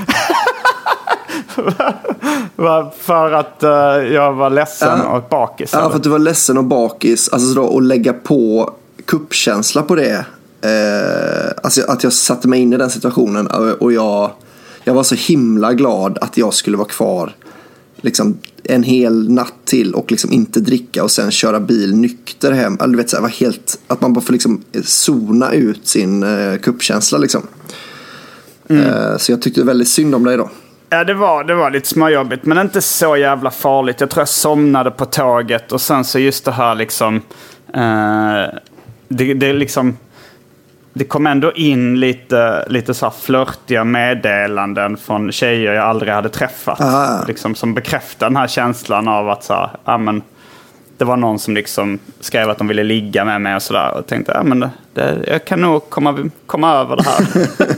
För att uh, jag var ledsen ja. och bakis? Ja, eller? För att du var ledsen och bakis. Alltså så då, att lägga på kuppkänsla på det. Eh, alltså att jag satte mig in i den situationen och jag, jag var så himla glad att jag skulle vara kvar liksom en hel natt till och liksom inte dricka och sen köra bil nykter hem. Alltså, du vet, så här, var helt, att man bara får liksom zona ut sin eh, kuppkänsla liksom. Mm. Eh, så jag tyckte väldigt synd om dig då. Ja, det var, det var lite småjobbigt, men inte så jävla farligt. Jag tror jag somnade på tåget och sen så just det här liksom... Eh, Det, det, liksom, det kom ändå in lite, lite så här flörtiga meddelanden från tjejer jag aldrig hade träffat. Liksom, som bekräftade den här känslan av att så här, ja, men, det var någon som liksom skrev att de ville ligga med mig och sådär. Och tänkte, ja, men det, det, jag kan nog komma, komma över det här.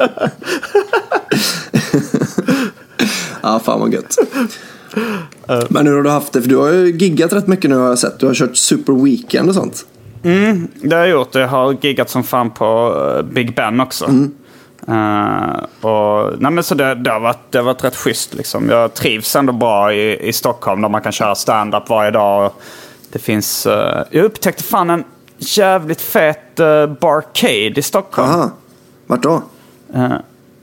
Ja, fan vad gött. Men nu har du haft det, för du har ju giggat rätt mycket nu har jag sett. Du har kört Super Weekend och sånt. Mm, det har jag gjort. Jag har giggat som fan på Big Ben också. Mm. Uh, och, nej, men så det, det, har varit, det har varit rätt schysst liksom. Jag trivs ändå bra i, i Stockholm där man kan köra stand-up varje dag. Och det finns, uh, jag upptäckte fan en jävligt fet uh, barcade i Stockholm. Aha. Vart då? Uh,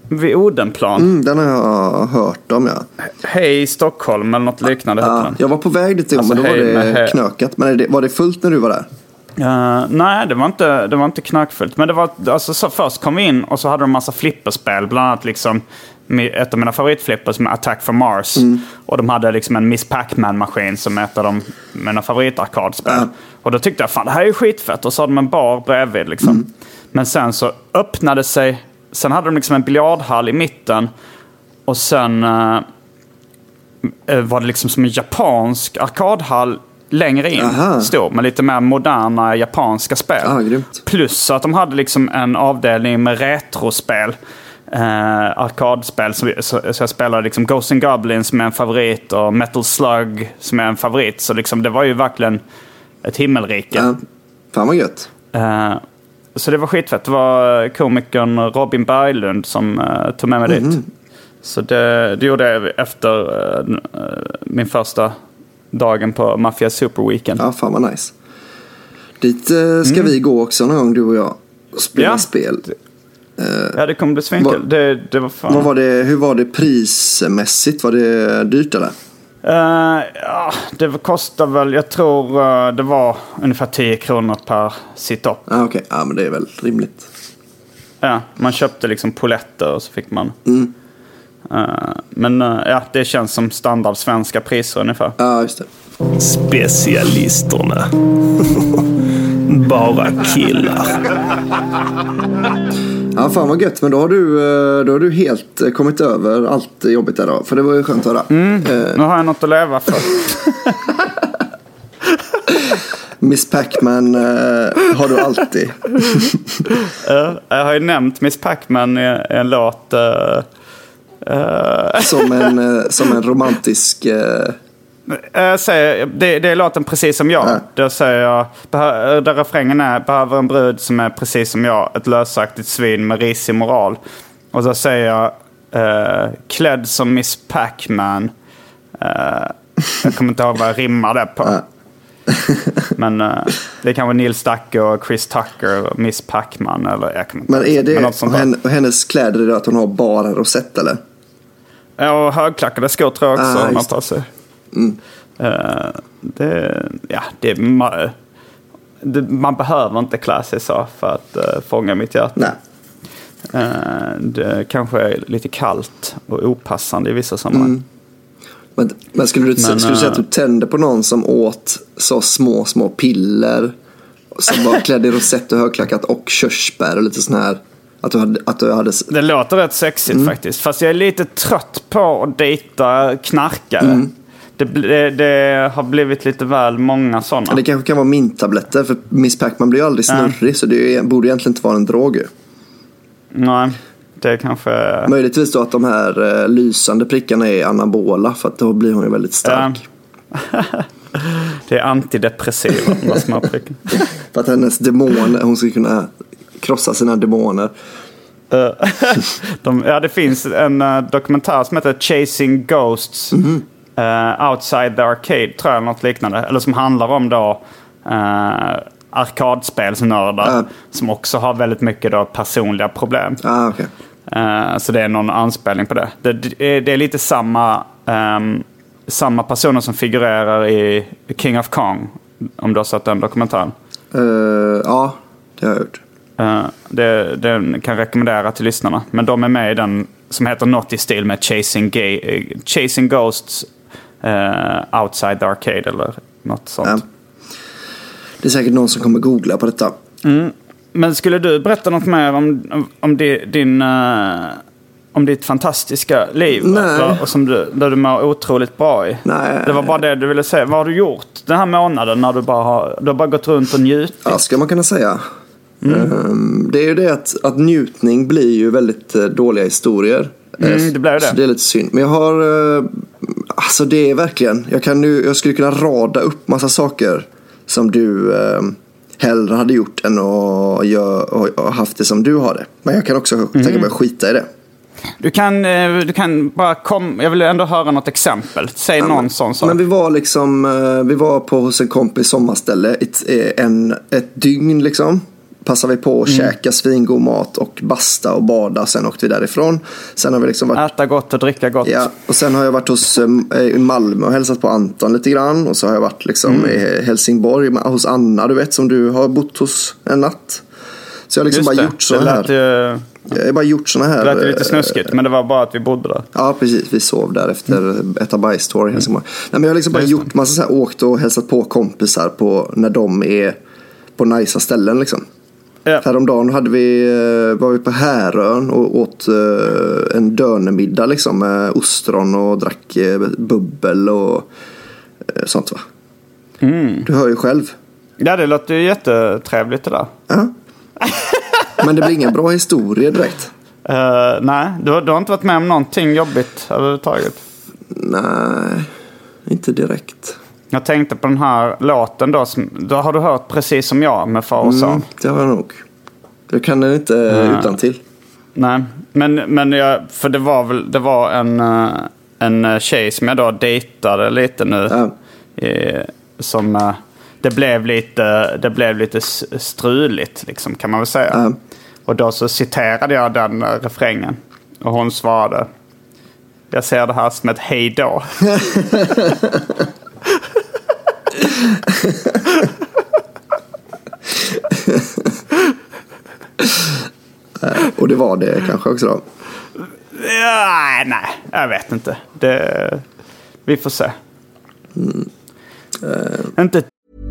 vid Odenplan. Mm, den har jag hört om, ja. Hej Stockholm eller något liknande. Ja, jag var på väg dit, alltså, men då var det knökat. Men det, var det fullt när du var där? Uh, nej, det var inte, det var inte knökfullt. Men det var, alltså, så först kom vi in och så hade de en massa flipperspel. Bland annat liksom, ett av mina favoritflippers som är Attack from Mars. Mm. Och de hade liksom en Miss Pac-Man-maskin som är ett av de, mina favoritarkadspel. Uh. Och då tyckte jag, fan det här är ju skitfett. Och så hade de en bar bredvid liksom. Mm. Men sen så öppnade sig... Sen hade de liksom en biljardhall i mitten. Och sen uh, var det liksom som en japansk arkadhall längre in. Stor, med lite mer moderna japanska spel. Ah, plus att de hade liksom en avdelning med retrospel. Uh, arkadspel. Så, så, så jag spelade liksom Ghosts and Goblins som är en favorit. Och Metal Slug som är en favorit. Så liksom, det var ju verkligen ett himmelrike. Uh, fan vad gött. Uh, Så det var skitfett. Det var komikern Robin Berglund som uh, tog med mig mm-hmm. dit. Så det, det gjorde jag efter uh, min första dagen på Mafia Super Weekend. Ja, fan vad nice. Dit uh, ska mm. vi gå också någon gång, du och jag. Och spela ja. spel. Uh, ja, det kommer bli svinkul. Det, det var fan. Vad var det, hur var det prismässigt? Var det dyrt eller? Uh, ja, det kostar väl, jag tror uh, det var ungefär tio kronor per sit-up. Ah, okej, okay. Ja men det är väl rimligt. Ja, man köpte liksom poletter och så fick man. Mm. Uh, men uh, ja, det känns som standard svenska priser ungefär. Ja, just det. Specialisterna. Bara killar. Ja, fan vad gött. Men då har du, då har du helt kommit över allt jobbigt där då. För det var ju skönt att höra. Mm, uh, nu har jag något att leva för. Miss Pac-Man uh, har du alltid. uh, jag har ju nämnt Miss Pac-Man i en låt. Uh, uh. som, en, uh, som en romantisk... Uh... Jag säger, det, det är låten precis som jag. Ja. Då säger jag, behö, där refrängen är, behöver en brud som är precis som jag, ett lösaktigt svin med risig moral. Och då säger jag, uh, klädd som Miss Pac-Man. Uh, jag kommer inte ihåg vad jag rimmar det på. Ja. Men uh, det är kanske Neil Stacke och Chris Tucker och Miss Pac-Man eller jag kan inte. Men är det men och henne, och hennes kläder är det att hon har bara rosett eller? Ja, och högklackade skor tror jag också. Ah, man tar sig. Mm. Uh, det, ja, det, man, det, man behöver inte klä sig så för att uh, fånga mitt hjärta. Nej. Uh, det kanske är lite kallt och opassande i vissa sammanhang. Mm. Men, men skulle du, men, skulle du säga att du tände på någon som åt så små, små piller som var klädd i rosett och högklackat och körsbär och lite sån här att du hade, att du hade... Det låter rätt sexigt mm. faktiskt. Fast jag är lite trött på att dejta knarkare. Mm. Det, det, det har blivit lite väl många sådana. Det kanske kan vara mintabletter. För Miss Pac-Man blir ju aldrig snurrig. Mm. Så det borde egentligen inte vara en drog. Nej, det kanske... Möjligtvis då att de här eh, lysande prickarna är anabola. För att då blir hon ju väldigt stark. Ja. Det är antidepressiva, de små prickarna. För att hennes demoner, hon ska kunna krossa sina demoner. de, ja, det finns en uh, dokumentär som heter Chasing Ghosts. Mm-hmm. Uh, Outside the Arcade tror jag, något liknande. Eller som handlar om då uh, arkadspelsnördar uh. som också har väldigt mycket då personliga problem. Ah, okay. uh, så det är någon anspelning på det. Det, det, det är lite samma um, samma personer som figurerar i King of Kong, om du har sett den dokumentären. Uh, ja, det har jag gjort. Uh, det, det kan rekommendera till lyssnarna. Men de är med i den som heter något i stil med Chasing, Gay, uh, Chasing Ghosts uh, Outside the Arcade eller något sånt. Ja. Det är säkert någon som kommer googla på detta. Mm. Men skulle du berätta något mer om, om, om din... Uh, om ditt fantastiska liv? Nej. Och som du, där du mår otroligt bra i. Nej. Det var bara det du ville säga. Vad har du gjort den här månaden när du bara har, du har bara gått runt och njutit? Ja, ska man kunna säga. Mm. Um, det är ju det att, att njutning blir ju väldigt uh, dåliga historier. Mm, det blir det. Så det är lite synd. Men jag har... Uh, alltså det är verkligen... Jag, kan nu, jag skulle kunna rada upp massa saker som du uh, hellre hade gjort än att gör, och, och haft det som du har det. Men jag kan också mm. tänka mig att skita i det. Du kan, du kan bara komma... Jag vill ändå höra något exempel. Säg ja, någon men, sån sak. Men vi var liksom... Vi var på hos en kompis sommarställe ett, en, ett dygn liksom. passade vi på att mm. käka svingod mat och basta och bada. Sen åkte vi därifrån. Sen har vi liksom varit... Äta gott och dricka gott. Ja, och sen har jag varit hos i Malmö och hälsat på Anton lite grann. Och så har jag varit liksom mm. i Helsingborg hos Anna, du vet, som du har bott hos en natt. Så jag har liksom bara gjort såna här... Ju... Jag har bara gjort såna här... Det lät lite snuskigt, men det var bara att vi bodde där. Ja, precis. Vi sov där efter mm. ett bajstour i Helsingborg. Nej, men jag har liksom bara gjort massa så här, åkt och hälsat på kompisar på när de är på najsa ställen liksom. Ja. Häromdagen hade vi, var vi på Härön och åt uh, en dönemiddag liksom, med ostron och drack uh, bubbel och uh, sånt, va? Mm. Du hör ju själv. Ja, det låter ju jättetrevligt det där. Ja. Men det blir ingen bra historia direkt. Uh, nej, du har, du har inte varit med om någonting jobbigt överhuvudtaget? Nej, inte direkt. Jag tänkte på den här låten då, som, då har du hört precis som jag med far och son. Mm, det har jag nog. Jag kan den inte uh, utan till. Nej, men, men jag, för det var väl det var en, en tjej som jag då dejtade lite nu. Ja. I, som... Uh, Det blev lite det blev lite struligt liksom, kan man väl säga. Mm. Och då så citerade jag den uh, refrängen och hon svarade: jag ser det här som ett hej då. Och det var det kanske också då? Ja, nej, jag vet inte. Det, vi får se. Mm. Uh. Inte.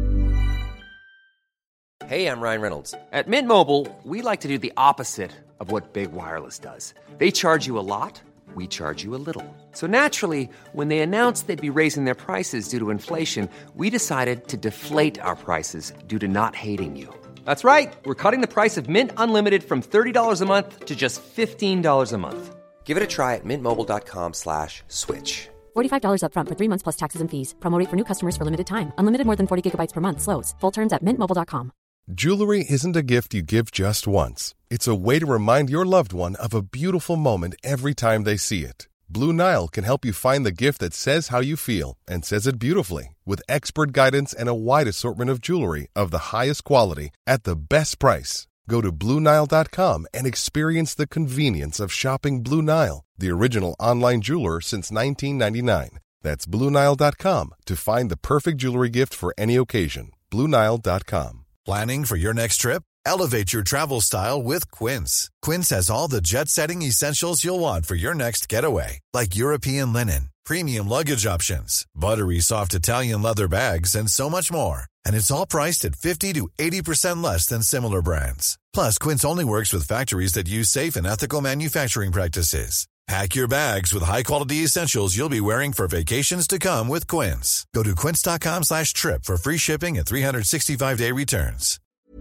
Hey, I'm Ryan Reynolds. At Mint Mobile, we like to do the opposite of what Big Wireless does. They charge you a lot, we charge you a little. So naturally, when they announced they'd be raising their prices due to inflation, we decided to deflate our prices due to not hating you. That's right. We're cutting the price of Mint Unlimited from thirty dollars a month to just fifteen dollars a month. Give it a try at mintmobile.com slash switch. forty-five dollars up front for three months plus taxes and fees. Promo rate for new customers for limited time. Unlimited more than forty gigabytes per month. Slows full terms at mint mobile dot com. Jewelry isn't a gift you give just once. It's a way to remind your loved one of a beautiful moment every time they see it. Blue Nile can help you find the gift that says how you feel and says it beautifully, with expert guidance and a wide assortment of jewelry of the highest quality at the best price. Go to blue nile dot com and experience the convenience of shopping Blue Nile, the original online jeweler since nineteen ninety-nine. That's blue nile dot com to find the perfect jewelry gift for any occasion. blue nile dot com. Planning for your next trip? Elevate your travel style with Quince. Quince has all the jet-setting essentials you'll want for your next getaway, like European linen, premium luggage options, buttery soft Italian leather bags, and so much more. And it's all priced at fifty to eighty percent less than similar brands. Plus, Quince only works with factories that use safe and ethical manufacturing practices. Pack your bags with high-quality essentials you'll be wearing for vacations to come with Quince. Go to quince dot com slash trip for free shipping and three sixty-five day returns.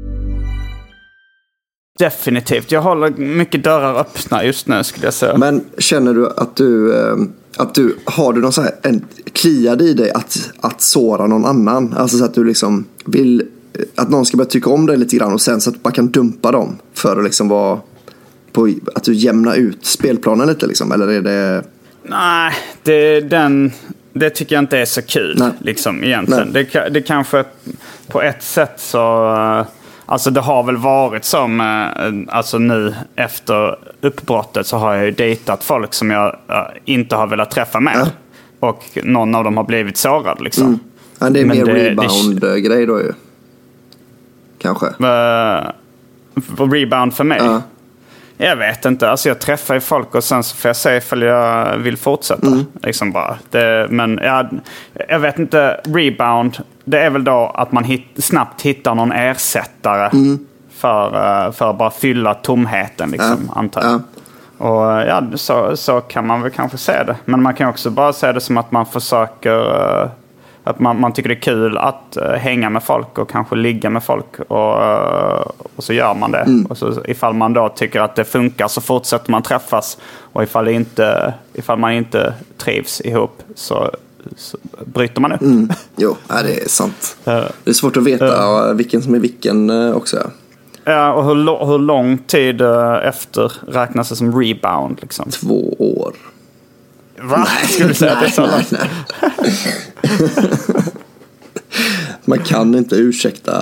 Definitivt. Jag håller mycket dörrar öppna just nu, skulle jag säga. Men känner du att du, att du har du någon så här, en kliad i dig att, att såra någon annan? Alltså så att du liksom vill att någon ska börja tycka om dig lite grann och sen så att man kan dumpa dem för att liksom vara på, att du jämnar ut spelplanen lite liksom, eller är det... Nej, det, den, det tycker jag inte är så kul. Nej. Liksom egentligen. Det, det kanske på ett sätt så... Alltså det har väl varit som, alltså nu efter uppbrottet så har jag ju dejtat folk som jag inte har velat träffa mer. Ja. Och någon av dem har blivit sårad liksom. Mm. Ja, det är men mer rebound-grej då ju. Kanske. Uh, rebound för mig? Ja. Jag vet inte. Alltså jag träffar ju folk och sen så får jag säga ifall jag vill fortsätta. Mm. Liksom bara. Det, men jag, jag vet inte. Rebound, det är väl då att man hit, snabbt hittar någon ersättare mm. för, för att bara fylla tomheten liksom, ja. Antar jag. Ja. Och ja, så, så kan man väl kanske se det. Men man kan också bara se det som att man försöker... Att man, man tycker det är kul att uh, hänga med folk och kanske ligga med folk och, uh, och så gör man det. Mm. Och så, ifall man då tycker att det funkar så fortsätter man träffas. Och ifall, det inte, ifall man inte trivs ihop så, så bryter man upp. Mm. Jo, ja, det är sant. Uh, det är svårt att veta uh, vilken som är vilken uh, också. Ja, ja och hur, hur lång tid uh, efter räknas det som rebound? Liksom? Två år. Va? Nej, skulle du säga nej, att det är så nej, nej. Man kan inte ursäkta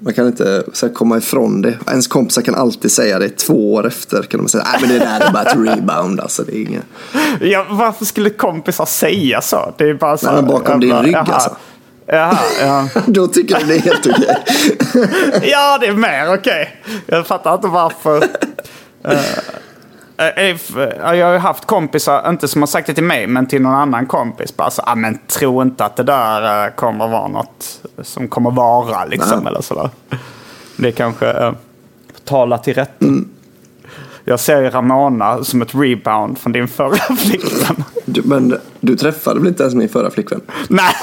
Man kan inte så här, komma ifrån det. Ens kompisar kan alltid säga det två år efter. Kan de säga, nej men det där är bara ett rebound. Alltså, det är inget... Ja, varför skulle kompisar säga så? Det är bara så. Nej, men bakom din bara, rygg jaha. alltså. Jaha, ja. Då tycker du det är helt okej. Ja, det är mer okej. Jag fattar inte varför. uh, uh, jag har ju haft kompisar, inte som har sagt det till mig, men till någon annan kompis. Bara så, ah, men tro inte att det där uh, kommer vara något som kommer vara liksom, eller sådär. Det är kanske uh, tala till rätt. Mm. Jag ser Ramona som ett rebound från din förra flickvän. Du, men du träffade väl inte ens min förra flickvän? Nej.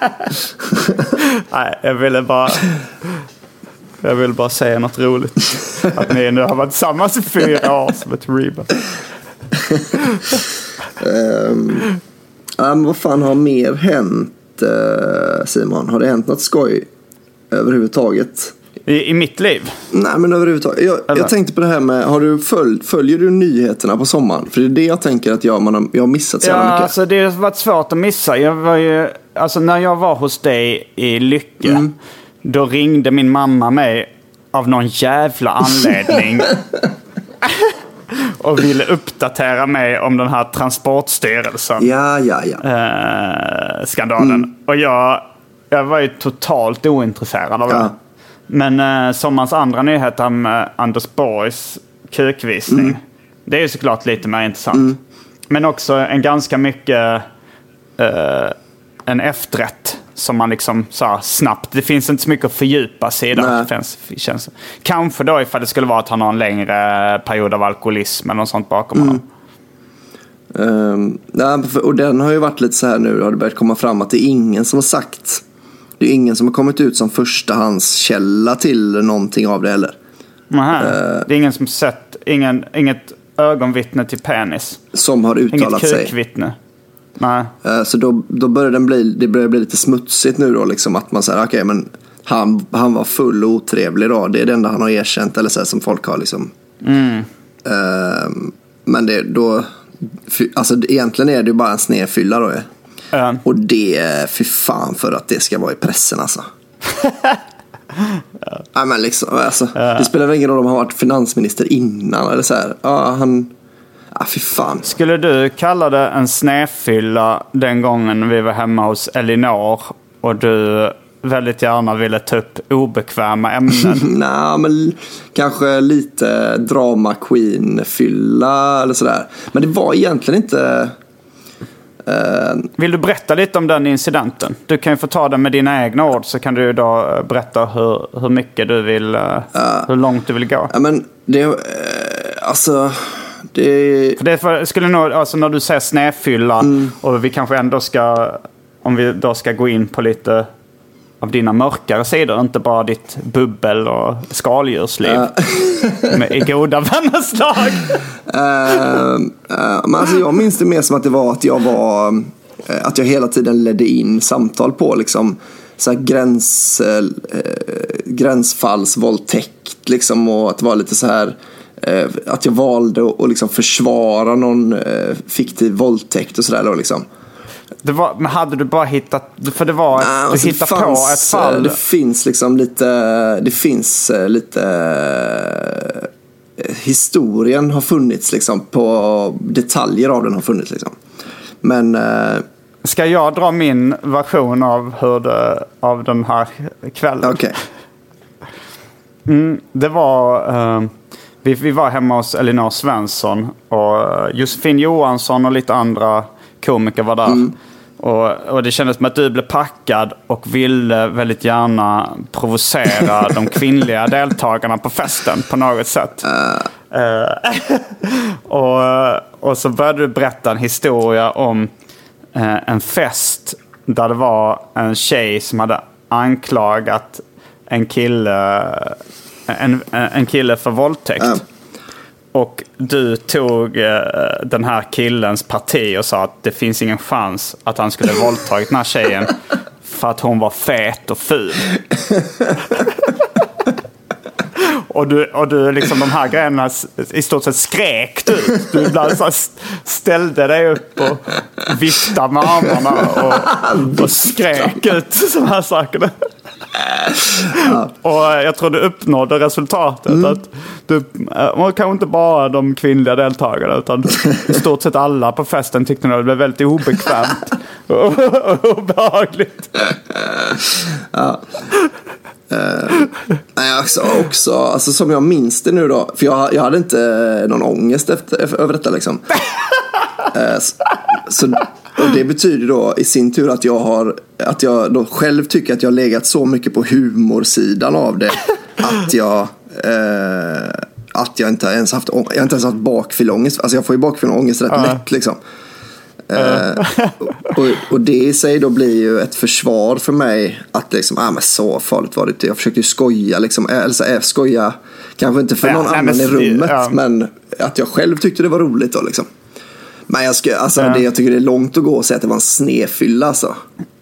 Nej, jag ville bara... Jag vill bara säga något roligt. Att ni nu har varit tillsammans i fyra år som ett rebound. um, um, vad fan har mer hänt, uh, Simon? Har det hänt något skoj överhuvudtaget? I, I mitt liv? Nej, men överhuvudtaget. Jag, jag tänkte på det här med, har du följt, följer du nyheterna på sommaren? För det är det jag tänker att jag, man har, jag har missat så ja, mycket. Alltså det har varit svårt att missa. Jag var ju, alltså när jag var hos dig i Lycke, mm. då ringde min mamma mig av någon jävla anledning och ville uppdatera mig om den här Transportstyrelsen. Ja, ja, ja. Eh, skandalen. Mm. Och jag, jag var ju totalt ointresserad av det. Ja. Men eh, sommarens andra nyheter med Anders Borgs kukvisning. Mm. Det är ju såklart lite mer intressant. Mm. Men också en ganska mycket eh, en efterrätt som man liksom sa snabbt. Det finns inte så mycket att fördjupa sig i där. Känns, känns. Kanske då ifall det skulle vara att han har en längre period av alkoholism eller något sånt bakom mm. honom. Um, ja, och den har ju varit lite så här nu. Har det börjat komma fram att det är ingen som har sagt... Det är ingen som har kommit ut som förstahandskälla till någonting av det heller. Aha, uh, det är ingen som sett, ingen, inget ögonvittne till penis. Som har uttalat sig. Inget kukvittne. Nej. Uh, så då, då börjar den bli, det börjar bli lite smutsigt nu då. Liksom att man säger, okej okay, men han, han var full och otrevlig då. Det är det enda han har erkänt eller så här, som folk har liksom. Mm. Uh, men det då, alltså egentligen är det ju bara en snedfylla då. Mm. Och det är för fan för att det ska vara i pressen alltså. ja. Ja, men liksom, alltså ja. Det spelar väl ingen roll om han har varit finansminister innan eller så här. Ja, han... Ja, fy fan. Skulle du kalla det en snedfylla den gången vi var hemma hos Elinor och du väldigt gärna ville ta upp obekväma ämnen? Nej, men kanske lite drama queen-fylla eller sådär. Men det var egentligen inte... Uh, Vill du berätta lite om den incidenten? Du kan ju få ta den med dina egna ord, så kan du då berätta hur, hur mycket du vill, uh, uh, hur långt du vill gå. Ja, men det, uh, alltså det... För det för, skulle nog, alltså när du säger snedfylla mm. och vi kanske ändå ska, om vi då ska gå in på lite av dina mörkare sidor, inte bara ditt bubbel och skaldjursliv uh. med, i goda vänners lag. uh, uh, men alltså jag minns det mer som att det var att jag var uh, att jag hela tiden ledde in samtal på liksom så här gräns uh, gränsfallsvåldtäkt liksom, och att det var lite så här uh, att jag valde att, att liksom försvara någon uh, fiktiv våldtäkt och sådär då liksom. Det var, men hade du bara hittat, för det var ett, nah, alltså du hittade på ett fall. Det finns liksom lite, det finns lite historien har funnits liksom, på detaljer av den har funnits liksom. Men ska jag dra min version av hur det, av den här kvällen? Okej. Okay. Mm, det var uh, vi, vi var hemma hos Elinor Svensson och Josefin Johansson och lite andra komiker var där. Mm. Och, och det kändes som att du blev packad och ville väldigt gärna provocera de kvinnliga deltagarna på festen på något sätt. Uh. Uh, och, och så började du berätta en historia om uh, en fest där det var en tjej som hade anklagat en kille, en, en kille för våldtäkt. Uh. Och du tog eh, den här killens parti och sa att det finns ingen chans att han skulle våldtagit den här tjejen för att hon var fet och ful. och du, och du liksom de här grejerna i stort sett skrek du. Du ibland så ställde dig upp och viftade med armarna och, och skrek ut sådana här saker. Ja. Och jag tror du uppnådde resultatet. Mm. Att du, man kanske inte bara de kvinnliga deltagarna utan i stort sett alla på festen tyckte att det blev väldigt obekvämt och obehagligt. Ja. Uh, nej, också, också alltså, som jag minns det nu då, för jag, jag hade inte någon ångest efter, över detta liksom. uh, så, så, och det betyder då i sin tur att jag har att jag då själv tycker att jag har legat så mycket på humorsidan av det att jag uh, att jag inte ens haft jag har inte ens haft bakfyllångest. Alltså jag får ju bakfyllångest rätt uh. lätt liksom. Uh, och, och det i sig då blir ju ett försvar för mig att liksom, ah, men så farligt var det inte. Jag försökte ju skoja liksom, alltså äh, skoja kanske inte för ja, någon nej, annan men, i rummet ja. Men att jag själv tyckte det var roligt då liksom. Men jag, ska, alltså, ja. det, jag tycker det är långt att gå och säga att det var en snefylla alltså.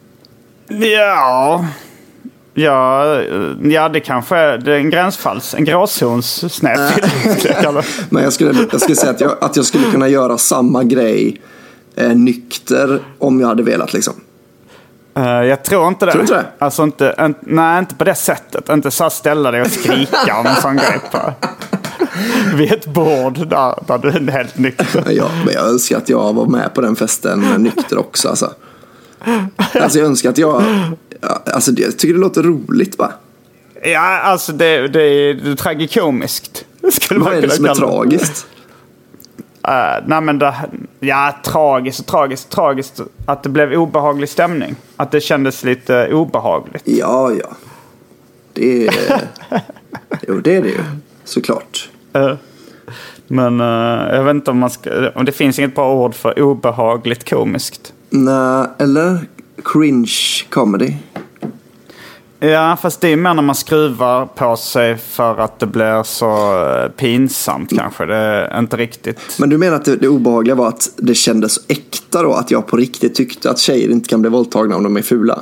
Ja Ja, ja det kanske är, det är en gränsfalls, en gråzons snefylla. Men jag skulle, jag skulle säga att jag, att jag skulle kunna göra samma grej Eh, nykter om jag hade velat liksom. Uh, jag tror inte det. Tror inte det? Alltså inte, en, nej, inte på det sättet. Inte så ställa dig och skrika om en sån grej på vid ett bord där, där du är helt nykter. Ja, men jag önskar att jag var med på den festen nykter också alltså. Alltså jag önskar att jag alltså jag tycker det låter roligt bara. Ja, alltså det, det, är, det är tragikomiskt. Vad är det som är tragiskt? Uh, nej men det, ja, tragiskt, tragiskt, tragiskt att det blev obehaglig stämning. Att det kändes lite obehagligt. Ja, ja. Det är, jo, det är det ju, såklart. Uh, men uh, jag vet inte om man ska, om det finns inget bra ord för obehagligt komiskt. Nej, eller cringe comedy. Ja, fast det är mer när man skruvar på sig för att det blir så pinsamt kanske. Det är inte riktigt. Men du menar att det, det obehagliga var att det kändes äkta då? Att jag på riktigt tyckte att tjejer inte kan bli våldtagna om de är fula?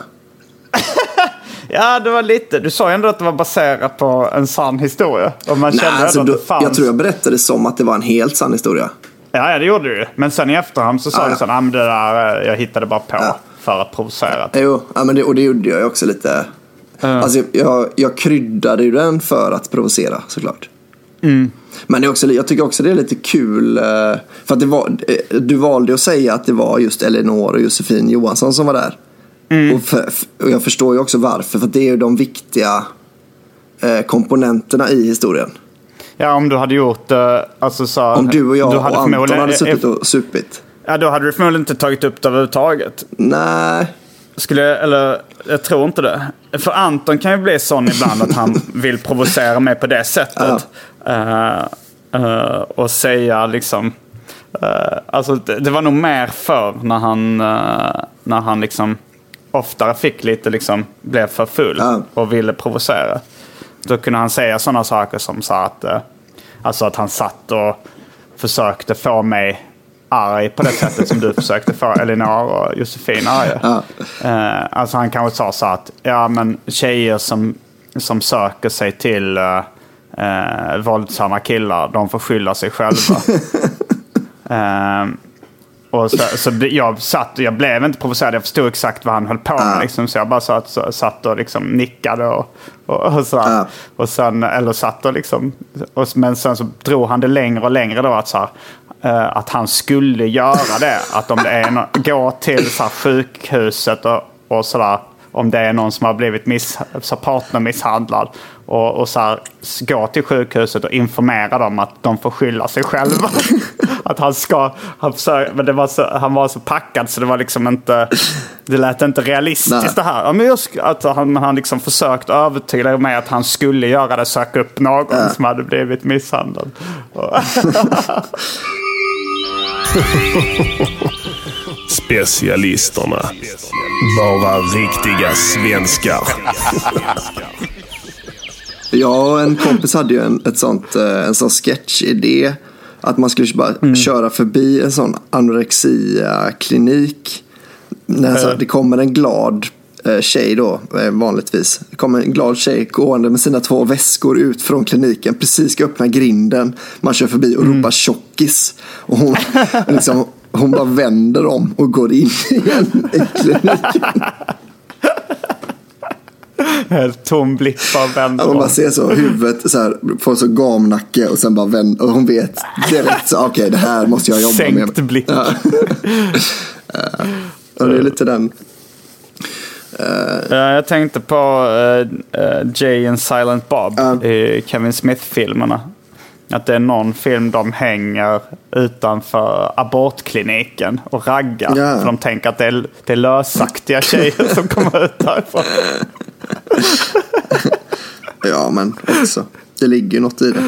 Ja, det var lite. Du sa ändå att det var baserat på en sann historia. Och man Nej, kände alltså, att du, det fanns... jag tror jag berättade som att det var en helt sann historia. Ja, det gjorde du. Men sen i efterhand så sa ah, du ja. så att ah, det där jag hittade bara på ja. för att provocera. Jo, ja, men det, och det gjorde jag också lite... Uh. Alltså jag, jag kryddade ju den för att provocera såklart. Mm. Men det är också, jag tycker också det är lite kul för att det var, du valde att säga att det var just Elinor och Josefin Johansson som var där. Mm. Och, för, och jag förstår ju också varför, för att det är ju de viktiga eh, komponenterna i historien. Ja, om du hade gjort eh, alltså så, om du och jag du och Anton hade suttit och supit. Ja, då hade du förmodligen inte tagit upp det överhuvudtaget. Nej. Skulle jag, eller jag tror inte det. För Anton kan ju bli sån ibland att han vill provocera mig på det sättet. Uh, uh, och säga liksom... Uh, alltså det, det var nog mer för när han, uh, när han liksom oftare fick lite liksom, blev för full uh. och ville provocera. Då kunde han säga sådana saker som så att, uh, alltså att han satt och försökte få mig arg på det sättet som du försökte få Elinor och Josefin arga. Ja. Uh, alltså han kanske sa så att ja, men tjejer som, som söker sig till uh, uh, våldsamma killar, de får skylla sig själva. uh, och så, så jag satt, jag blev inte provocerad, jag förstod exakt vad han höll på med. Uh. Liksom, så jag bara satt, så, satt och liksom nickade och, och, och så uh. och sen, eller satt och liksom och, men sen så drog han det längre och längre då att så här, Uh, att han skulle göra det. Att om det är no- gå till så här, sjukhuset och, och sådär, om det är någon som har blivit miss- så partnermisshandlad och, och så här, gå till sjukhuset och informera dem att de får skylla sig själva. Att han ska han, försöker, men det var så, han var så packad så det var liksom inte, det lät inte realistiskt. Nej. Det här. Ja, men just, att han, han liksom försökt övertyga mig att han skulle göra det, söka upp någon ja. som hade blivit misshandlad. Specialisterna. Bara riktiga svenskar. Jag och en kompis hade ju en, ett sånt, en sån sketch-idé att man skulle bara mm. köra förbi en sån anorexia-klinik. När så, det kommer en glad eh, tjej då, eh, vanligtvis. Det kommer en glad tjej gående med sina två väskor ut från kliniken. Precis ska öppna grinden. Man kör förbi och mm. ropar tjockis. Och hon, liksom, hon bara vänder om och går in igen i kliniken. Helt tom blick bara vänder. Man bara ser så huvudet så här, får så gamnacke och sen bara vänder. Och hon vet direkt så okej, okay, det här måste jag jobba Sänkt med. Sänkt blick. Ja. Och det är lite den. Uh, jag tänkte på uh, uh, Jay and Silent Bob uh. i Kevin Smith-filmerna. Att det är någon film de hänger utanför abortkliniken och raggar. Yeah. För de tänker att det är, det är lösaktiga tjejer som kommer ut därifrån. Ja, men också. Det ligger något i det.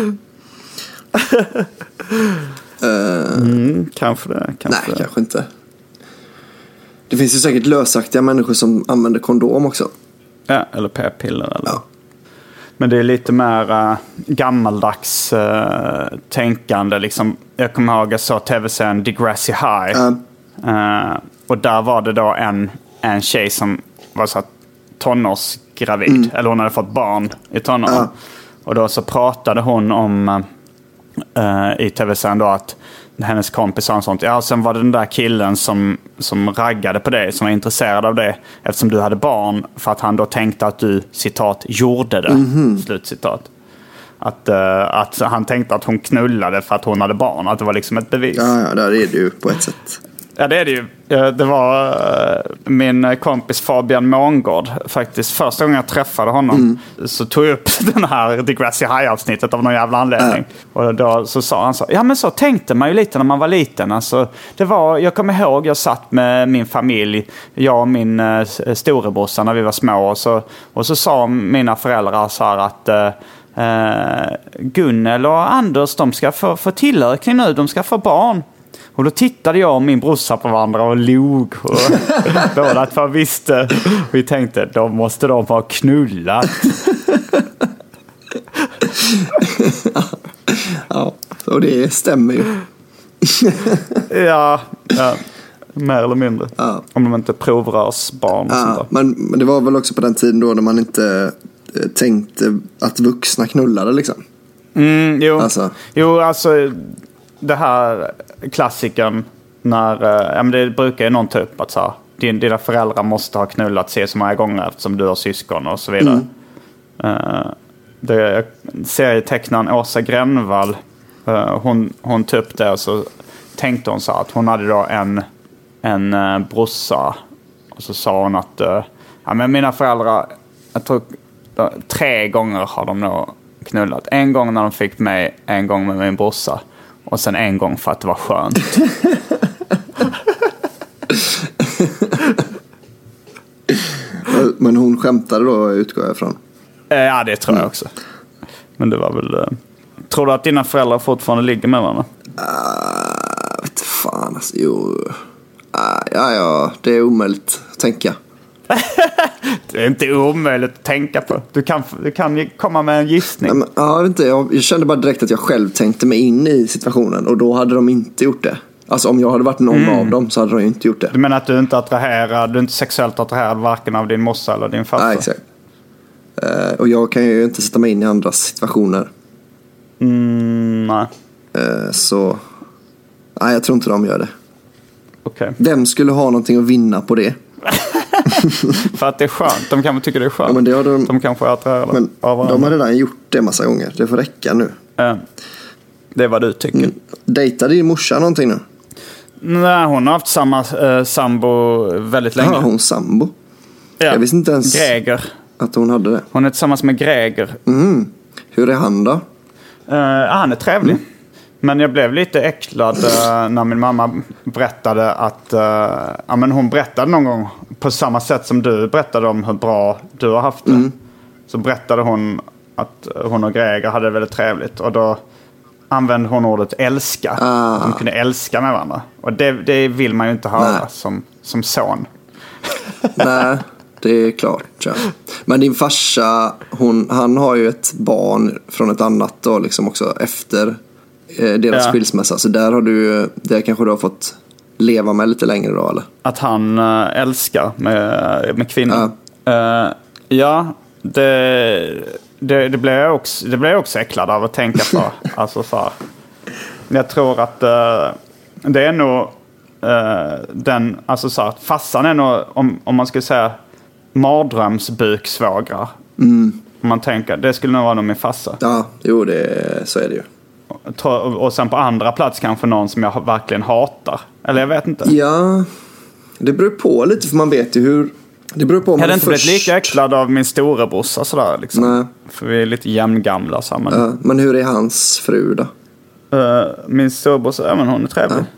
uh, mm, kanske det. Kanske nej, det. kanske inte. Det finns ju säkert lösaktiga människor som använder kondom också. Ja, eller p-piller. Eller. Ja. Men det är lite mer uh, gammaldags uh, tänkande. Liksom, jag kommer ihåg att jag såg tv-serien Degrassi High. Uh. Uh, och där var det då en, en tjej som var så tonårsgravid. Mm. Eller hon hade fått barn i tonåren. Uh. Och då så pratade hon om uh, i tv-serien då att hennes kompis sa sånt. Ja, sen var det den där killen som, som raggade på dig, som var intresserad av det eftersom du hade barn, för att han då tänkte att du, citat, gjorde det. Mm-hmm. Slutcitat. Att, uh, att han tänkte att hon knullade för att hon hade barn. Att det var liksom ett bevis. Ja, ja, där är det ju på ett sätt. Ja, det är det ju. Det var uh, min kompis Fabian Mångård. Faktiskt första gången jag träffade honom mm. så tog jag upp den här Degrassi High-avsnittet av någon jävla anledning. Äh. Och då så sa han så, ja men så tänkte man ju lite när man var liten. Alltså, det var, jag kommer ihåg, jag satt med min familj, jag och min uh, storebrorsa när vi var små. Och så, och så sa mina föräldrar så här att uh, uh, Gunnel och Anders, de ska få, få tillökning nu, de ska få barn. Och då tittade jag och min brorsa på varandra och log. Och båda två visste. Och vi tänkte, då måste de ha knullat. Ja, och det stämmer ju. ja, ja, mer eller mindre. Ja. Om de inte provrörsbarn och ja, sånt där. Men, men det var väl också på den tiden då när man inte eh, tänkte att vuxna knullade liksom. Mm, jo. Alltså. Jo, alltså... Det här klassikern när ja, men det brukar ju någon ta upp att så här, din, dina föräldrar måste ha knullat sig så många gånger eftersom du har syskon och så vidare. Mm. Uh, det serietecknaren Åsa Grönvall, uh, hon, hon tog upp det och så tänkte hon så att hon hade då en, en uh, brorsa och så sa hon att uh, ja, men mina föräldrar, jag tror uh, tre gånger har de nog knullat. En gång när de fick mig, en gång med min brorsa. Och sen en gång för att det var skönt. Men hon skämtade då, utgår jag ifrån. Ja, det tror jag också. Men det var väl... Tror du att dina föräldrar fortfarande ligger med varandra? Uh, vet fan, alltså, jo. Uh, ja, ja, det är omöjligt att tänka. Det är inte omöjligt att tänka på. Du kan, du kan komma med en gissning. Ja, men, ja, jag, vet inte, jag, jag kände bara direkt att jag själv tänkte mig in i situationen. Och då hade de inte gjort det. Alltså om jag hade varit någon mm. av dem så hade de inte gjort det. Du menar att du inte attraherad, du är inte sexuellt attraherad varken av din morsa eller din farsa? Nej, exakt. Uh, och jag kan ju inte sätta mig in i andras situationer. Mm, nej. Uh, så... Nej, jag tror inte de gör det. Okej. Okay. Vem skulle ha någonting att vinna på det? För att det är skönt. De kanske tycker det är skönt. Ja, men det har de, de kanske är attraherade. Men de har redan gjort det massa gånger. Det får räcka nu. Uh, det är vad du tycker. Mm. Dejtade din morsa någonting nu? Nej, hon har haft samma uh, sambo väldigt länge. Ja, hon sambo? Ja. Jag visste inte ens Greger. Att hon hade det. Hon är tillsammans med Greger. Mm. Hur är han då? Uh, han är trevlig. Mm. Men jag blev lite äcklad uh, när min mamma berättade att... Uh, ja, men hon berättade någon gång på samma sätt som du berättade om hur bra du har haft det. Mm. Så berättade hon att hon och Greger hade det väldigt trevligt. Och då använde hon ordet älska. Ah. De kunde älska med varandra. Och det, det vill man ju inte höra som, som son. Nej, det är klart. Ja. Men din farsa, hon, han har ju ett barn från ett annat då, liksom också efter eh, deras ja. skilsmässa. Så där har du, där kanske du har fått leva med lite längre då, eller? Att han äh, älskar med, med kvinnor. Ja, uh, ja det, det, det blev jag också, det blev jag också äcklad av att tänka på. Alltså så här. Jag tror att uh, det är nog uh, den, alltså så här, fassan är nog, om, om man skulle säga mardrömsbuksvågrar. Mm. Om man tänker, det skulle nog vara någon min farsa. Ja, jo, det, så är det ju. Och, och sen på andra plats kanske någon som jag verkligen hatar. Eller jag vet inte. Ja, det beror på lite, för man vet ju hur... Det beror på om jag hade man inte först... blivit lika äcklad av min storebrorsa sådär liksom. Nej. För vi är lite jämngamla samman. Ja, men hur är hans fru då? Uh, min storebrorsa, ja men hon är trevlig. Ja.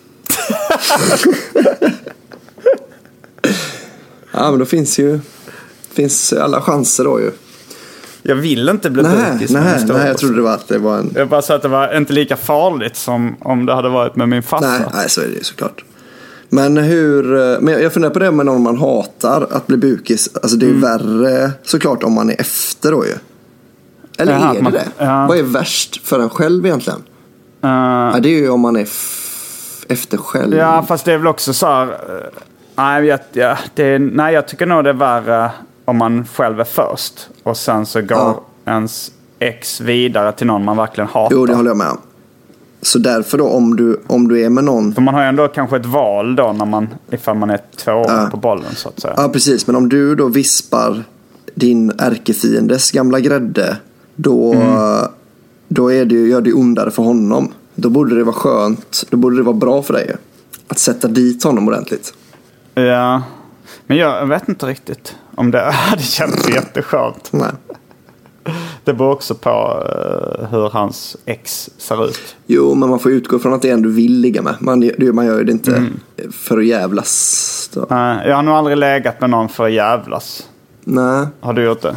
Ja, men då finns ju finns alla chanser då ju. Jag vill inte bli nej, bukis nej, med min storebrorsa. nej, jag trodde det var att det var en... Jag bara sa att det var inte lika farligt som om det hade varit med min farsa. Nej, nej, så är det ju såklart. Men hur, men jag funderar på det med någon man hatar att bli bukis. Alltså det är ju mm. värre såklart om man är efter då ju. Eller ja, är det man, det? Ja. Vad är värst för en själv egentligen? Uh, ja, det är ju om man är f- efter själv. Ja, fast det är väl också så här... Uh, nej, jag, ja, det är, nej, jag tycker nog det är värre om man själv är först. Och sen så går ja. ens ex vidare till någon man verkligen hatar. Jo, det håller jag med om. Så därför då, om du, om du är med någon... För man har ju ändå kanske ett val då när man, ifall man är två år ja. på bollen så att säga. Ja, precis. Men om du då vispar din ärkefiendes gamla grädde, då, mm. då är det, gör det ondare för honom. Då borde det vara skönt, då borde det vara bra för dig att sätta dit honom ordentligt. Ja, men jag vet inte riktigt om det hade känts jätteskönt. Nej. Det beror också på uh, hur hans ex ser ut. Jo, men man får utgå från att det är en du vill ligga med. Man, det, man gör ju det inte mm. för att jävlas. Då. Nej, jag har nog aldrig legat med någon för att jävlas. Nej. Har du gjort det?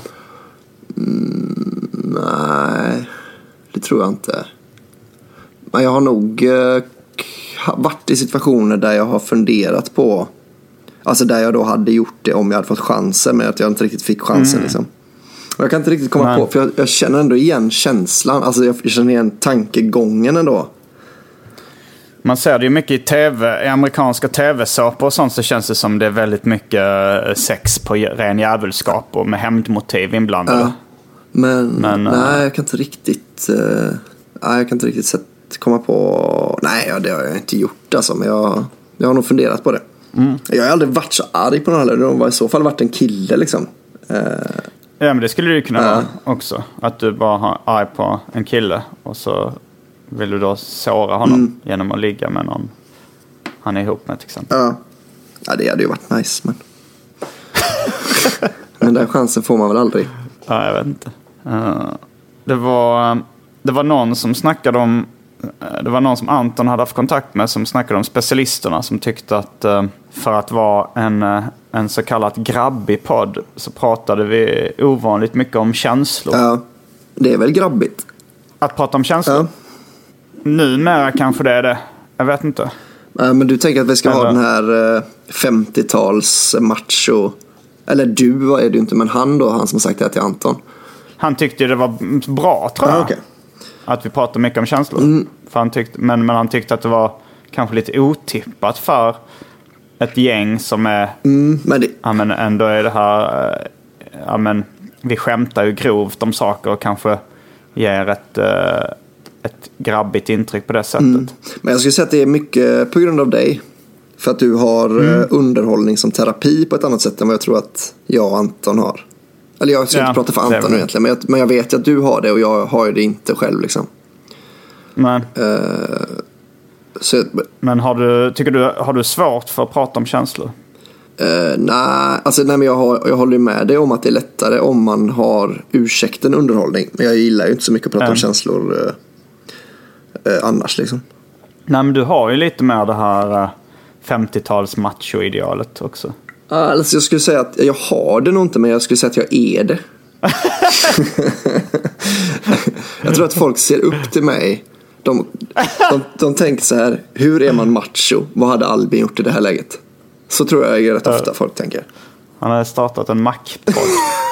Mm, nej, det tror jag inte. Men jag har nog uh, varit i situationer där jag har funderat på... Alltså där jag då hade gjort det om jag hade fått chansen, men att jag inte riktigt fick chansen mm. liksom. Jag kan inte riktigt komma Nej. på, för jag, jag känner ändå igen känslan. Alltså jag, jag känner igen tankegången ändå. Man ser det ju mycket i tv, i amerikanska tv-såpor och sånt, så känns det som det är väldigt mycket sex på ren jävelskap och med hämndmotiv inblandade. Ja. Men, Men nej, jag kan inte riktigt uh, nej, jag kan inte riktigt sett, komma på. Nej, ja, det har jag inte gjort alltså, men jag, jag har nog funderat på det. Mm. Jag har aldrig varit så arg på någon heller. Det har i så fall varit en kille liksom. uh, Ja, men det skulle det ju kunna uh. vara också. Att du bara har arg på en kille och så vill du då såra honom mm. genom att ligga med någon han är ihop med till exempel. Ja, ja det hade ju varit nice, men men den chansen får man väl aldrig. Ja, jag vet inte. Uh, det var det var någon som snackade om det var någon som Anton hade haft kontakt med som snackade om specialisterna som tyckte att uh, för att vara en, uh, en så kallad grabbig podd så pratade vi ovanligt mycket om känslor. Ja, det är väl grabbigt. Att prata om känslor? Ja. Numera kanske det är det. Jag vet inte. Ja, men du tänker att vi ska Eller... ha den här uh, femtio-tals macho... Eller du är det ju inte, men han då, han som sagt det till Anton. Han tyckte det var bra, tror jag. Ah, okay. Att vi pratar mycket om känslor. Mm. För han tyckte, men, men han tyckte att det var kanske lite otippat för ett gäng som är... Mm, men det... Ja, men ändå är det här... Ja, men vi skämtar ju grovt om saker och kanske ger ett, ett grabbigt intryck på det sättet. Mm. Men jag skulle säga att det är mycket på grund av dig. För att du har mm. underhållning som terapi på ett annat sätt än vad jag tror att jag och Anton har. Eller jag ska ja, inte prata för Anton egentligen. Men jag, men jag vet att du har det och jag har ju det inte själv liksom. Men, uh, så, men har du, tycker du, har du svårt för att prata om känslor? Uh, nej, alltså, nej, men jag, har, jag håller med dig om att det är lättare om man har ursäkten underhållning. Men jag gillar ju inte så mycket att prata mm. om känslor uh, uh, annars liksom. Nej, men du har ju lite mer det här... Uh, femtio-tals macho-idealet också. Alltså jag skulle säga att jag har det nog inte, men jag skulle säga att jag är det. Jag tror att folk ser upp till mig. De, de, de tänker så här: hur är man macho? Vad hade Albin gjort i det här läget? Så tror jag är rätt ofta folk tänker. Han har startat en Mac-podd.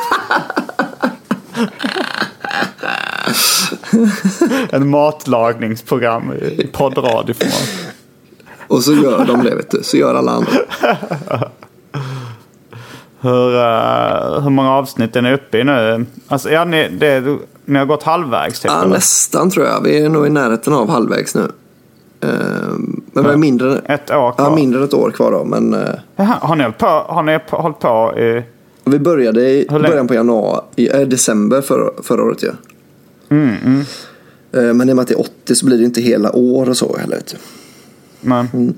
En matlagningsprogram i poddradioformat. Och så gör de det, vet du. Så gör alla andra. Hur, uh, hur många avsnitt är ni uppe i nu? Alltså, ja, ni, det, ni har gått halvvägs typ, ja, eller? Nästan tror jag. Vi är nog i närheten av halvvägs nu. Uh, men ja, vi är mindre, ett år kvar. Ja, mindre än ett år kvar då. Men, uh, Jaha, har ni hållit på, har ni hållit på i... Vi började i början på januari, i äh, december för, förra året. Ja. Mm, mm. Uh, men i och med att det är åttio så blir det inte hela år och så heller. Vet du. Men. Mm.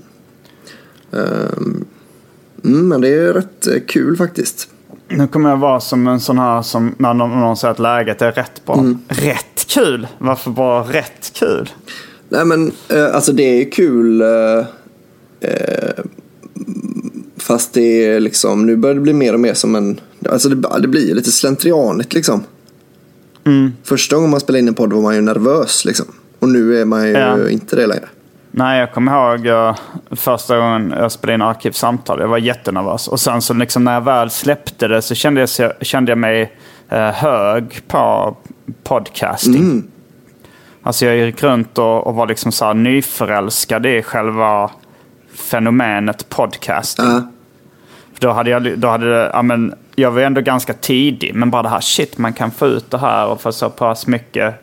Um, mm, men det är rätt uh, kul faktiskt. Nu kommer jag vara som en sån här som när någon, någon säger att läget är rätt bra. Mm. Rätt kul? Varför bara rätt kul? Nej men uh, alltså det är kul uh, uh, fast det är liksom, nu börjar det bli mer och mer som en, alltså det, det blir lite slentrianigt liksom. Mm. Första gången man spelade in en podd var man ju nervös liksom. Och nu är man ju ja. inte det längre. Nej, jag kommer ihåg uh, första gången jag spelade in arkivsamtal. Jag var jättenervös. Och sen så liksom när jag väl släppte det så kände jag, kände jag mig uh, hög på podcasting. Mm. Alltså jag gick runt och, och var liksom så här nyförälskad i själva fenomenet podcasting. Uh. Då hade jag, då hade det, ja men jag var ändå ganska tidig, men bara det här shit, man kan få ut det här och få så pass mycket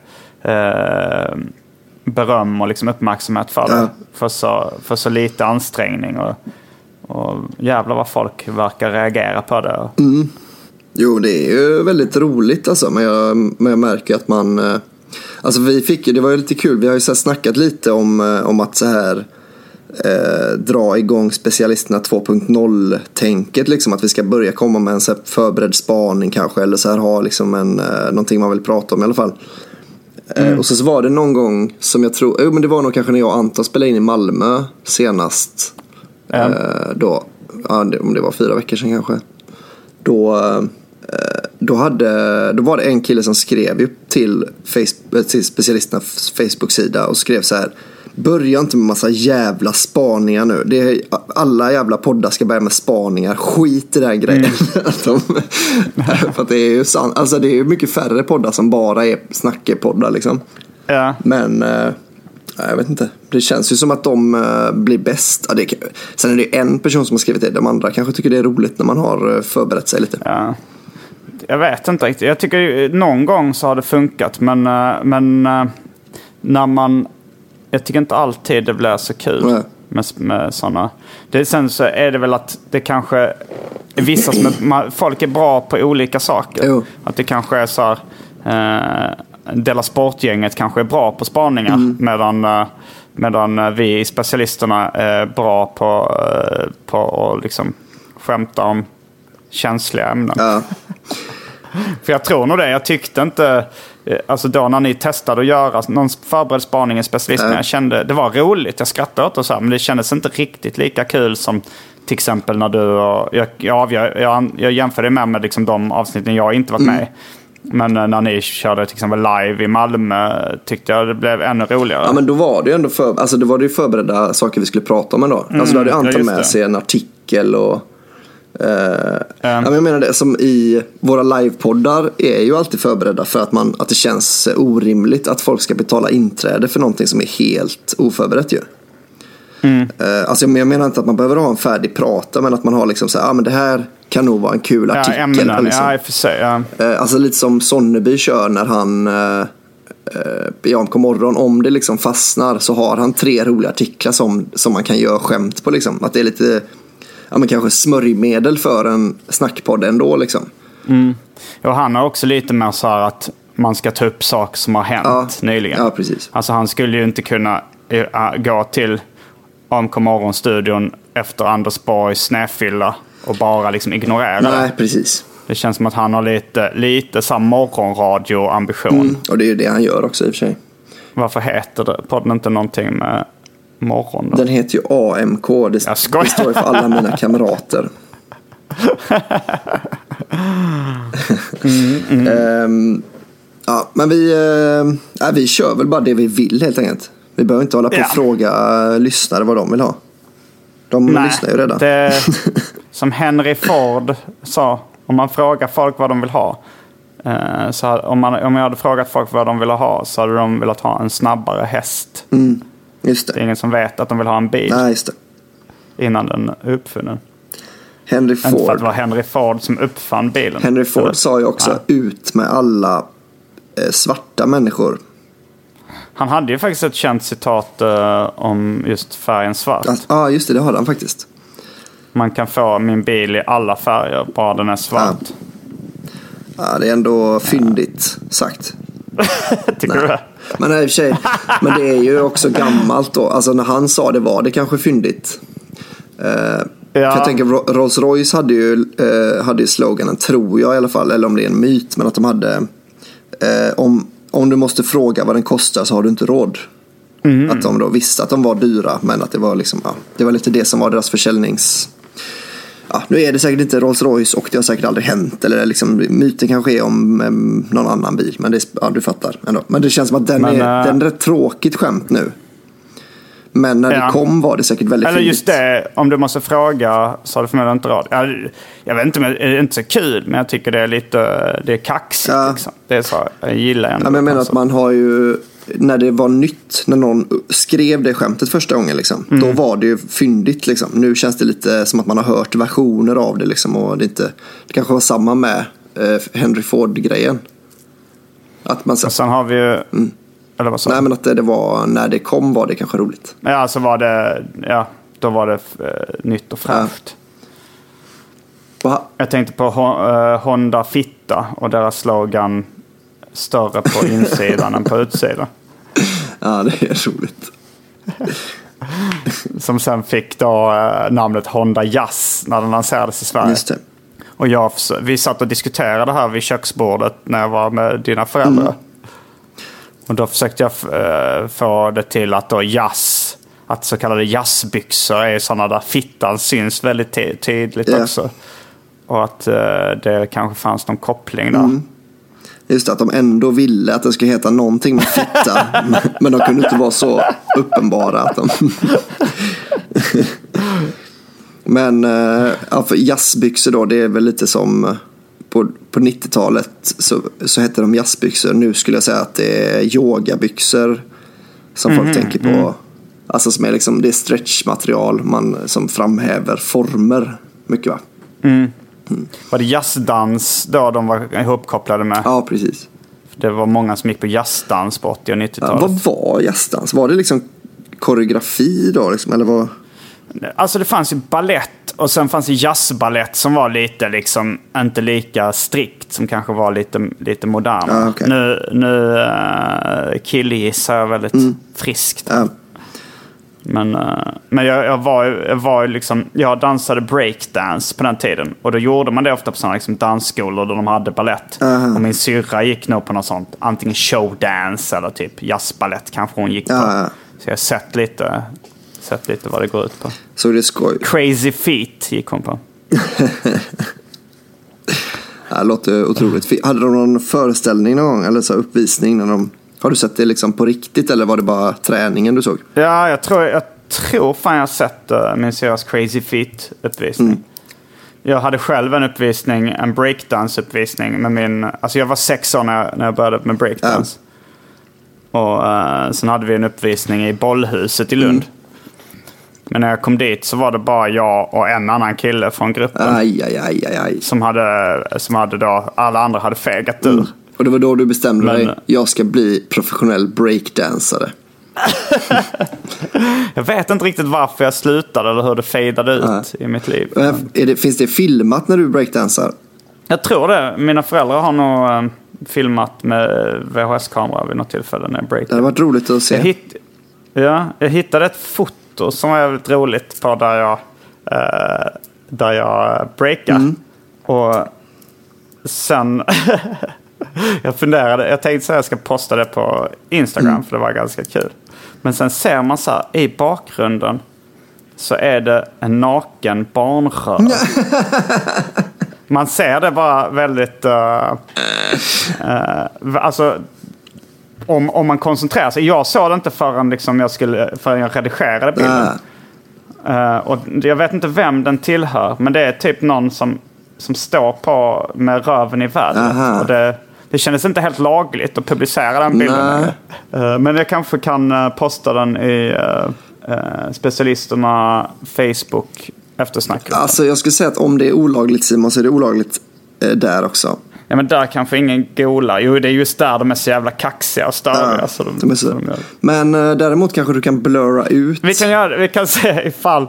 eh, beröm och liksom uppmärksamhet för det. Ja. För, så, för så lite ansträngning och, och jävlar vad folk verkar reagera på det. Mm. Jo, det är ju väldigt roligt alltså, men jag, men jag märker att man eh, alltså vi fick, det var ju lite kul, vi har ju så här snackat lite om, om att så här Eh, dra igång specialisterna två punkt noll-tänket liksom, att vi ska börja komma med en så här förberedd spaning kanske, eller så här ha liksom en, eh, någonting man vill prata om i alla fall. eh, mm. Och så, så var det någon gång som jag tror, jo men det var nog kanske när jag och Anton spelade in i Malmö senast. mm. eh, då, ja, det, om det var fyra veckor sedan kanske. Då eh, Då, hade, då var det en kille som skrev ju till, Facebook, till specialisternas Facebook-sida och skrev så här: börja inte med massa jävla spaningar nu. Det är, alla jävla poddar ska börja med spaningar. Skit i den här grejen. Mm. De, för att det är ju sant. Alltså det är ju mycket färre poddar som bara är snackepoddar liksom. Ja. Men äh, jag vet inte. Det känns ju som att de äh, blir bäst. Ja, det, sen är det en person som har skrivit det. De andra kanske tycker det är roligt när man har förberett sig lite. Ja. Jag vet inte riktigt. Jag tycker någon gång så har det funkat. Men, men när man... Jag tycker inte alltid det blir så kul mm. med, med sådana. Det, sen så är det väl att det kanske är vissa som är, folk är bra på olika saker. Jo. Att det kanske är så här, eh, Dela Sportgänget kanske är bra på spaningar. Mm. Medan, eh, medan vi specialisterna är bra på, eh, på att liksom skämta om känsliga ämnen. Ja. För jag tror nog det. Jag tyckte inte... Alltså då när ni testade att göra någon förberedd spaning i specialisterna, jag kände det var roligt, jag skrattade åt och så här, men det kändes inte riktigt lika kul som till exempel när du och jag, jag, jag, jag jämför det med, med liksom de avsnitten jag inte varit med i. Men när ni körde till exempel live i Malmö tyckte jag det blev ännu roligare. Ja, men då var det ju ändå för, alltså då var det ju förberedda saker vi skulle prata om ändå. Mm, alltså då hade Anton med sig en artikel och Uh, mm. ja, men jag menar det, som i våra livepoddar är ju alltid förberedda för att, man, att det känns orimligt att folk ska betala inträde för någonting som är helt oförberett ju. Mm. Uh, alltså jag menar inte att man behöver ha en färdig prata, men att man har liksom så här, ah, men det här kan nog vara en kul artikel. Ja, ämnen, liksom. Ja, i och för sig, ja. uh, alltså lite som Sonneby kör när han uh, uh, i A M K morgon, om det liksom fastnar så har han tre roliga artiklar som, som man kan göra skämt på liksom. Att det är lite... Ja, men kanske smörjmedel för en snackpodd ändå liksom. Mm. Och han har också lite mer så här att man ska ta upp saker som har hänt ja. nyligen. Ja, precis. Alltså han skulle ju inte kunna äh, gå till A M K morgonstudion efter Anders Borgs snäfylla och bara liksom ignorera det. Nej, precis. Det känns som att han har lite, lite så här morgonradio-ambition. Mm. Och det är ju det han gör också i och för sig. Varför heter det podden inte någonting med... morgon då? Den heter ju A M K. Det, det står ju för alla mina kamrater. mm, mm. um, ja, men vi, uh, vi kör väl bara det vi vill helt enkelt. Vi behöver inte hålla på och ja. fråga uh, lyssnare vad de vill ha. De Nej, lyssnar ju redan. Det, som Henry Ford sa, om man frågar folk vad de vill ha. Uh, så om, man, om jag hade frågat folk vad de vill ha, så hade de velat ha en snabbare häst. Mm. Just det. Det är ingen som vet att de vill ha en bil. Nej, just det. Innan den är uppfunnen. Henry Ford. Inte för att det var Henry Ford som uppfann bilen. Henry Ford Eller? sa ju också ja. ut med alla eh, svarta människor. Han hade ju faktiskt ett känt citat eh, om just färgen svart. Ja, ah, just det. Det hade han faktiskt. Man kan få min bil i alla färger, bara den är svart. Ja, ja det är ändå fyndigt sagt. Tycker nej. du det? Men, nej, tjej, men det är ju också gammalt då. Alltså när han sa det var det kanske fyndigt. Uh, ja. Jag tänker Rolls Royce hade ju, uh, hade ju sloganen, tror jag i alla fall, eller om det är en myt, men att de hade uh, om, om du måste fråga vad den kostar så har du inte råd. Mm. Att de då visste att de var dyra, men att det var liksom, ja, det var lite det som var deras försäljnings. Ja, nu är det säkert inte Rolls Royce och det har säkert aldrig hänt, eller liksom myten kanske är om um, någon annan bil, men det, ja, du fattar ändå. Men det känns som att den, men, är, uh... den är rätt tråkigt skämt nu. Men när ja. det kom var det säkert väldigt Eller fint. just det, om du måste fråga så har du förmodligen inte råd. Jag, jag vet inte, men det är inte så kul, men jag tycker det är lite, det är kaxigt ja. liksom. Det är så, jag gillar ändå. Ja, men jag menar att man har ju, när det var nytt, när någon skrev det skämtet första gången liksom, mm. då var det ju fyndigt liksom. Nu känns det lite som att man har hört versioner av det liksom, och det inte, det kanske var samma med eh, Henry Ford-grejen. Att man så, och sen har vi ju mm. eller vad så? Nej, men att det, det var, när det kom var det kanske roligt. Ja, så var det, ja, då var det eh, nytt och fräscht. Ja. Jag tänkte på uh, Honda Fitta och deras slogan större på insidan än på utsidan. Ja, det är roligt. Som sen fick då uh, namnet Honda Jazz när den lanserades i Sverige. Just det. Och jag, vi satt och diskuterade det här vid köksbordet när jag var med dina föräldrar. Mm. Och då försökte jag uh, få det till att då jazz, att så kallade jazzbyxor är sådana där fittan syns väldigt t- tydligt yeah. också. Och att uh, det kanske fanns någon koppling där. Mm. Just det, att de ändå ville att det skulle heta någonting med fitta. Men de kunde inte vara så uppenbara att de... Men uh, ja, för jazzbyxor då, det är väl lite som... På, på nittiotalet så, så hette de jazzbyxor. Nu skulle jag säga att det är yogabyxor som mm, folk tänker på. Mm. Alltså som är liksom, det är stretchmaterial man, som framhäver former mycket, va? Mm. Mm. Var det jazzdans då de var ihopkopplade med? Ja, precis. Det var många som gick på jazzdans på åttio- och nittiotalet. Ja, vad var jazzdans? Var det liksom koreografi då? Liksom, eller vad? Alltså det fanns ju ballett och sen fanns det jazzballett som var lite liksom inte lika strikt, som kanske var lite, lite moderna. Ah, okay. Nu, nu uh, killgissar jag väldigt mm. friskt. Ah. Men, uh, men jag, jag var jag var liksom, jag dansade breakdance på den tiden. Och då gjorde man det ofta på sådana liksom dansskolor där de hade ballett. Uh-huh. Och min syrra gick nog på något sånt, antingen showdance eller typ jazzballett kanske hon gick på. Uh-huh. Så jag har sett lite... sett lite vad det går ut på. Så det är skoj. Crazy Feet gick hon på. Det låter otroligt. Hade de någon föreställning någon gång? Eller så uppvisning? När de... Har du sett det liksom på riktigt? Eller var det bara träningen du såg? Ja, jag tror, jag tror fan jag har sett uh, min seriös Crazy Feet uppvisning. Mm. Jag hade själv en uppvisning, en breakdance-uppvisning med min... Alltså jag var sex år när, när jag började med breakdance. Ja. Och uh, sen hade vi en uppvisning i Bollhuset i Lund. Mm. Men när jag kom dit så var det bara jag och en annan kille från gruppen. Aj, aj, aj, aj, aj. Som hade, som hade då, alla andra hade fegat ur. Mm. Och det var då du bestämde Men, dig, jag ska bli professionell breakdansare. Jag vet inte riktigt varför jag slutade eller hur det fejdade ut ja. i mitt liv. Är det, finns det filmat när du breakdansar? Jag tror det. Mina föräldrar har nog äh, filmat med V H S-kamera vid något tillfälle när jag breakdansar. Det har varit roligt att se. Jag, hitt, ja, jag hittade ett foto som var väldigt roligt på där jag, äh, där jag breakar. Mm. Och sen... jag funderade, jag tänkte så här, jag ska posta det på Instagram mm. för det var ganska kul. Men sen ser man så här, i bakgrunden så är det en naken barnrör. Man ser det bara väldigt uh, uh, alltså om, om man koncentrerar sig. Jag såg det inte förrän, liksom jag, skulle, förrän jag redigerade bilden. Uh, och jag vet inte vem den tillhör, men det är typ någon som, som står på med röven i vädret. Och det, det kändes inte helt lagligt att publicera den bilden. Uh, men jag kanske kan uh, posta den i uh, uh, specialisterna Facebook eftersnacket. Alltså jag skulle säga att om det är olagligt, Simon, så är det olagligt uh, där också. Ja, men där kanske ingen golar. Jo, det är just där de är så jävla kaxiga och störiga. Ja, så de, de är så. så de men uh, däremot kanske du kan blurra ut. Vi kan, göra, vi kan se ifall,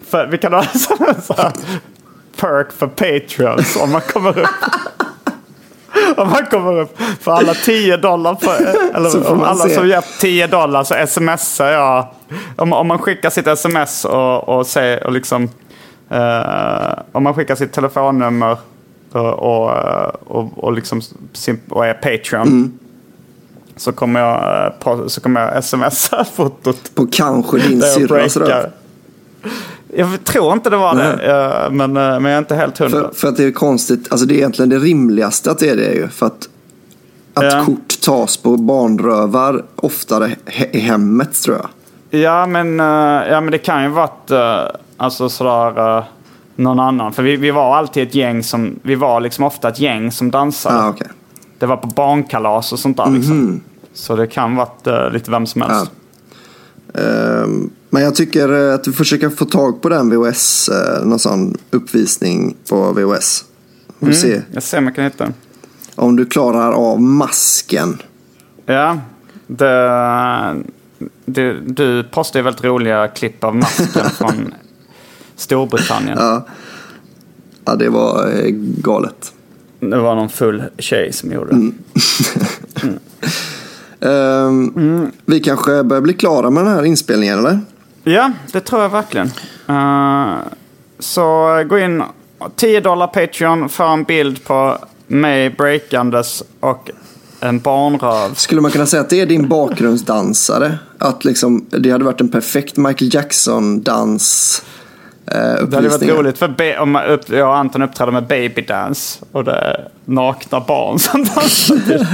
För, vi kan ha en sån här perk för Patreons om man kommer upp. Om man kommer upp för alla tio dollar för, eller om alla se. Som ger tio dollar så smsar jag. Om, om man skickar sitt sms och, och, säger, och liksom uh, om man skickar sitt telefonnummer och, och, och, och, liksom, och är Patreon mm. så kommer jag så kommer jag smsa fotot på kanske din syrras röv. Jag tror inte det var Nej. det, men, men jag är inte helt hundra. För, för att det är konstigt, alltså det är egentligen det rimligaste att det är det ju. För att, att ja. kort tas på barnrövar oftare i hemmet, tror jag. Ja, men, ja, men det kan ju vara alltså sådär någon annan. För vi, vi var alltid ett gäng som, vi var liksom ofta ett gäng som dansade. Ah, okay. Det var på barnkalas och sånt där mm-hmm. liksom. Så det kan vara lite vem som helst. Ja. Um. Men jag tycker att vi försöker få tag på den V H S, någon sån uppvisning på V H S. Mm, se. Jag ser om jag kan hitta den. Om du klarar av masken. Ja, det, det, du postar ju väldigt roliga klipp av masken från Storbritannien. Ja. Ja, det var galet. Det var någon full tjej som gjorde det. Mm. mm. Um, mm. Vi kanske börjar bli klara med den här inspelningen, eller? Ja, det tror jag verkligen. Uh, så gå in tio dollar Patreon för en bild på mig breakandes och en barnröv. Skulle man kunna säga att det är din bakgrundsdansare? Att liksom, det hade varit en perfekt Michael Jackson-dans uh, uppvisning. Det hade varit roligt för be- om upp, jag och Anton uppträdde med Baby Dance och det är nakna barn som dansar.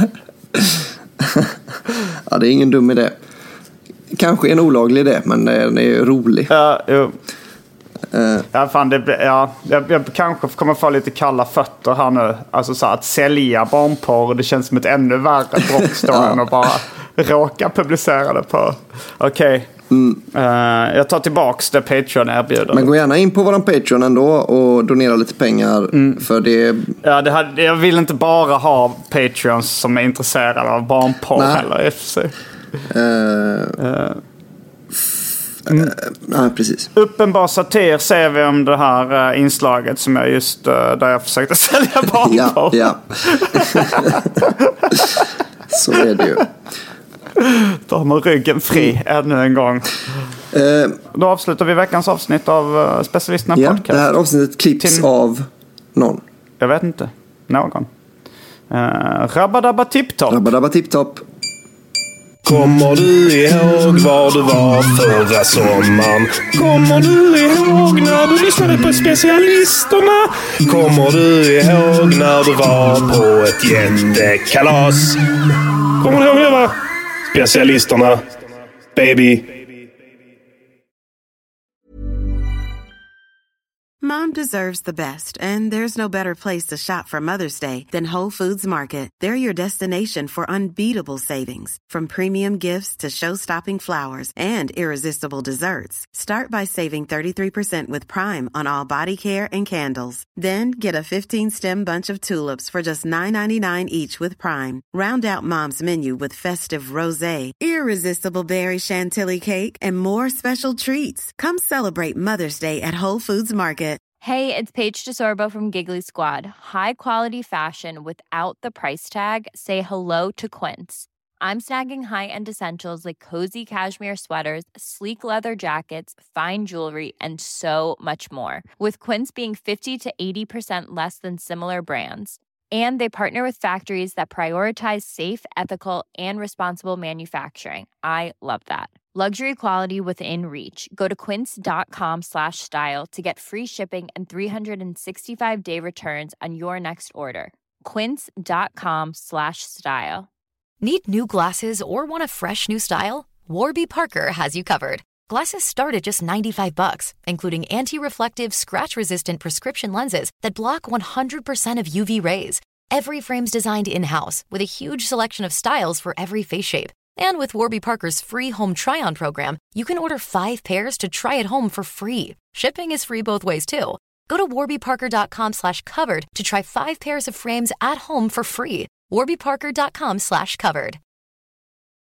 Ja, det är ingen dum idé. Kanske en olaglig idé, men den är ju rolig. Ja, jo. Uh. Ja, fan, det, ja, jag, jag kanske kommer få lite kalla fötter här nu. Alltså så att sälja barnporr, det känns som ett ännu värre brott än att bara råka publicera det på. Okej. Okay. Mm. Uh, jag tar tillbaks det Patreon erbjuder. Men gå gärna in på våran Patreon ändå och donera lite pengar mm. för det. Ja, det hade, jag vill inte bara ha Patreons som är intresserade av barnporr Nej. Eller F C. Uh, uh. Mm. Ja, precis. Uppenbar satir ser vi om det här uh, inslaget som jag just uh, där jag försökte sälja barnporr. Ja, ja. Så är det ju. Då har man ryggen fri ännu en gång. Uh, Då avslutar vi veckans avsnitt av uh, Specialisterna ja, podcast. Det här avsnittet klipps Till... av någon. Jag vet inte. Någon. Uh, Rabadabba Tiptop. Rabadabba Tiptop. Kommer du ihåg var du var förra sommaren? Kommer du ihåg när du lyssnade på Specialisterna? Kommer du ihåg när du var på ett jättekalas? Kommer du ihåg det, va? Specialisterna, baby. Mom deserves the best, and there's no better place to shop for Mother's Day than Whole Foods Market. They're your destination for unbeatable savings, from premium gifts to show-stopping flowers and irresistible desserts. Start by saving thirty-three percent with Prime on all body care and candles. Then get a fifteen-stem bunch of tulips for just nine ninety-nine each with Prime. Round out Mom's menu with festive rosé, irresistible berry chantilly cake, and more special treats. Come celebrate Mother's Day at Whole Foods Market. Hey, it's Paige DeSorbo from Giggly Squad. High quality fashion without the price tag. Say hello to Quince. I'm snagging high-end essentials like cozy cashmere sweaters, sleek leather jackets, fine jewelry, and so much more. With Quince being fifty to eighty percent less than similar brands. And they partner with factories that prioritize safe, ethical, and responsible manufacturing. I love that. Luxury quality within reach. Go to quince.com slash style to get free shipping and three sixty-five day returns on your next order. Quince.com slash style. Need new glasses or want a fresh new style? Warby Parker has you covered. Glasses start at just ninety-five bucks, including anti-reflective, scratch-resistant prescription lenses that block one hundred percent of U V rays. Every frame's designed in-house with a huge selection of styles for every face shape. And with Warby Parker's free home try-on program, you can order five pairs to try at home for free. Shipping is free both ways, too. Go to warbyparker.com slash covered to try five pairs of frames at home for free. warbyparker.com slash covered.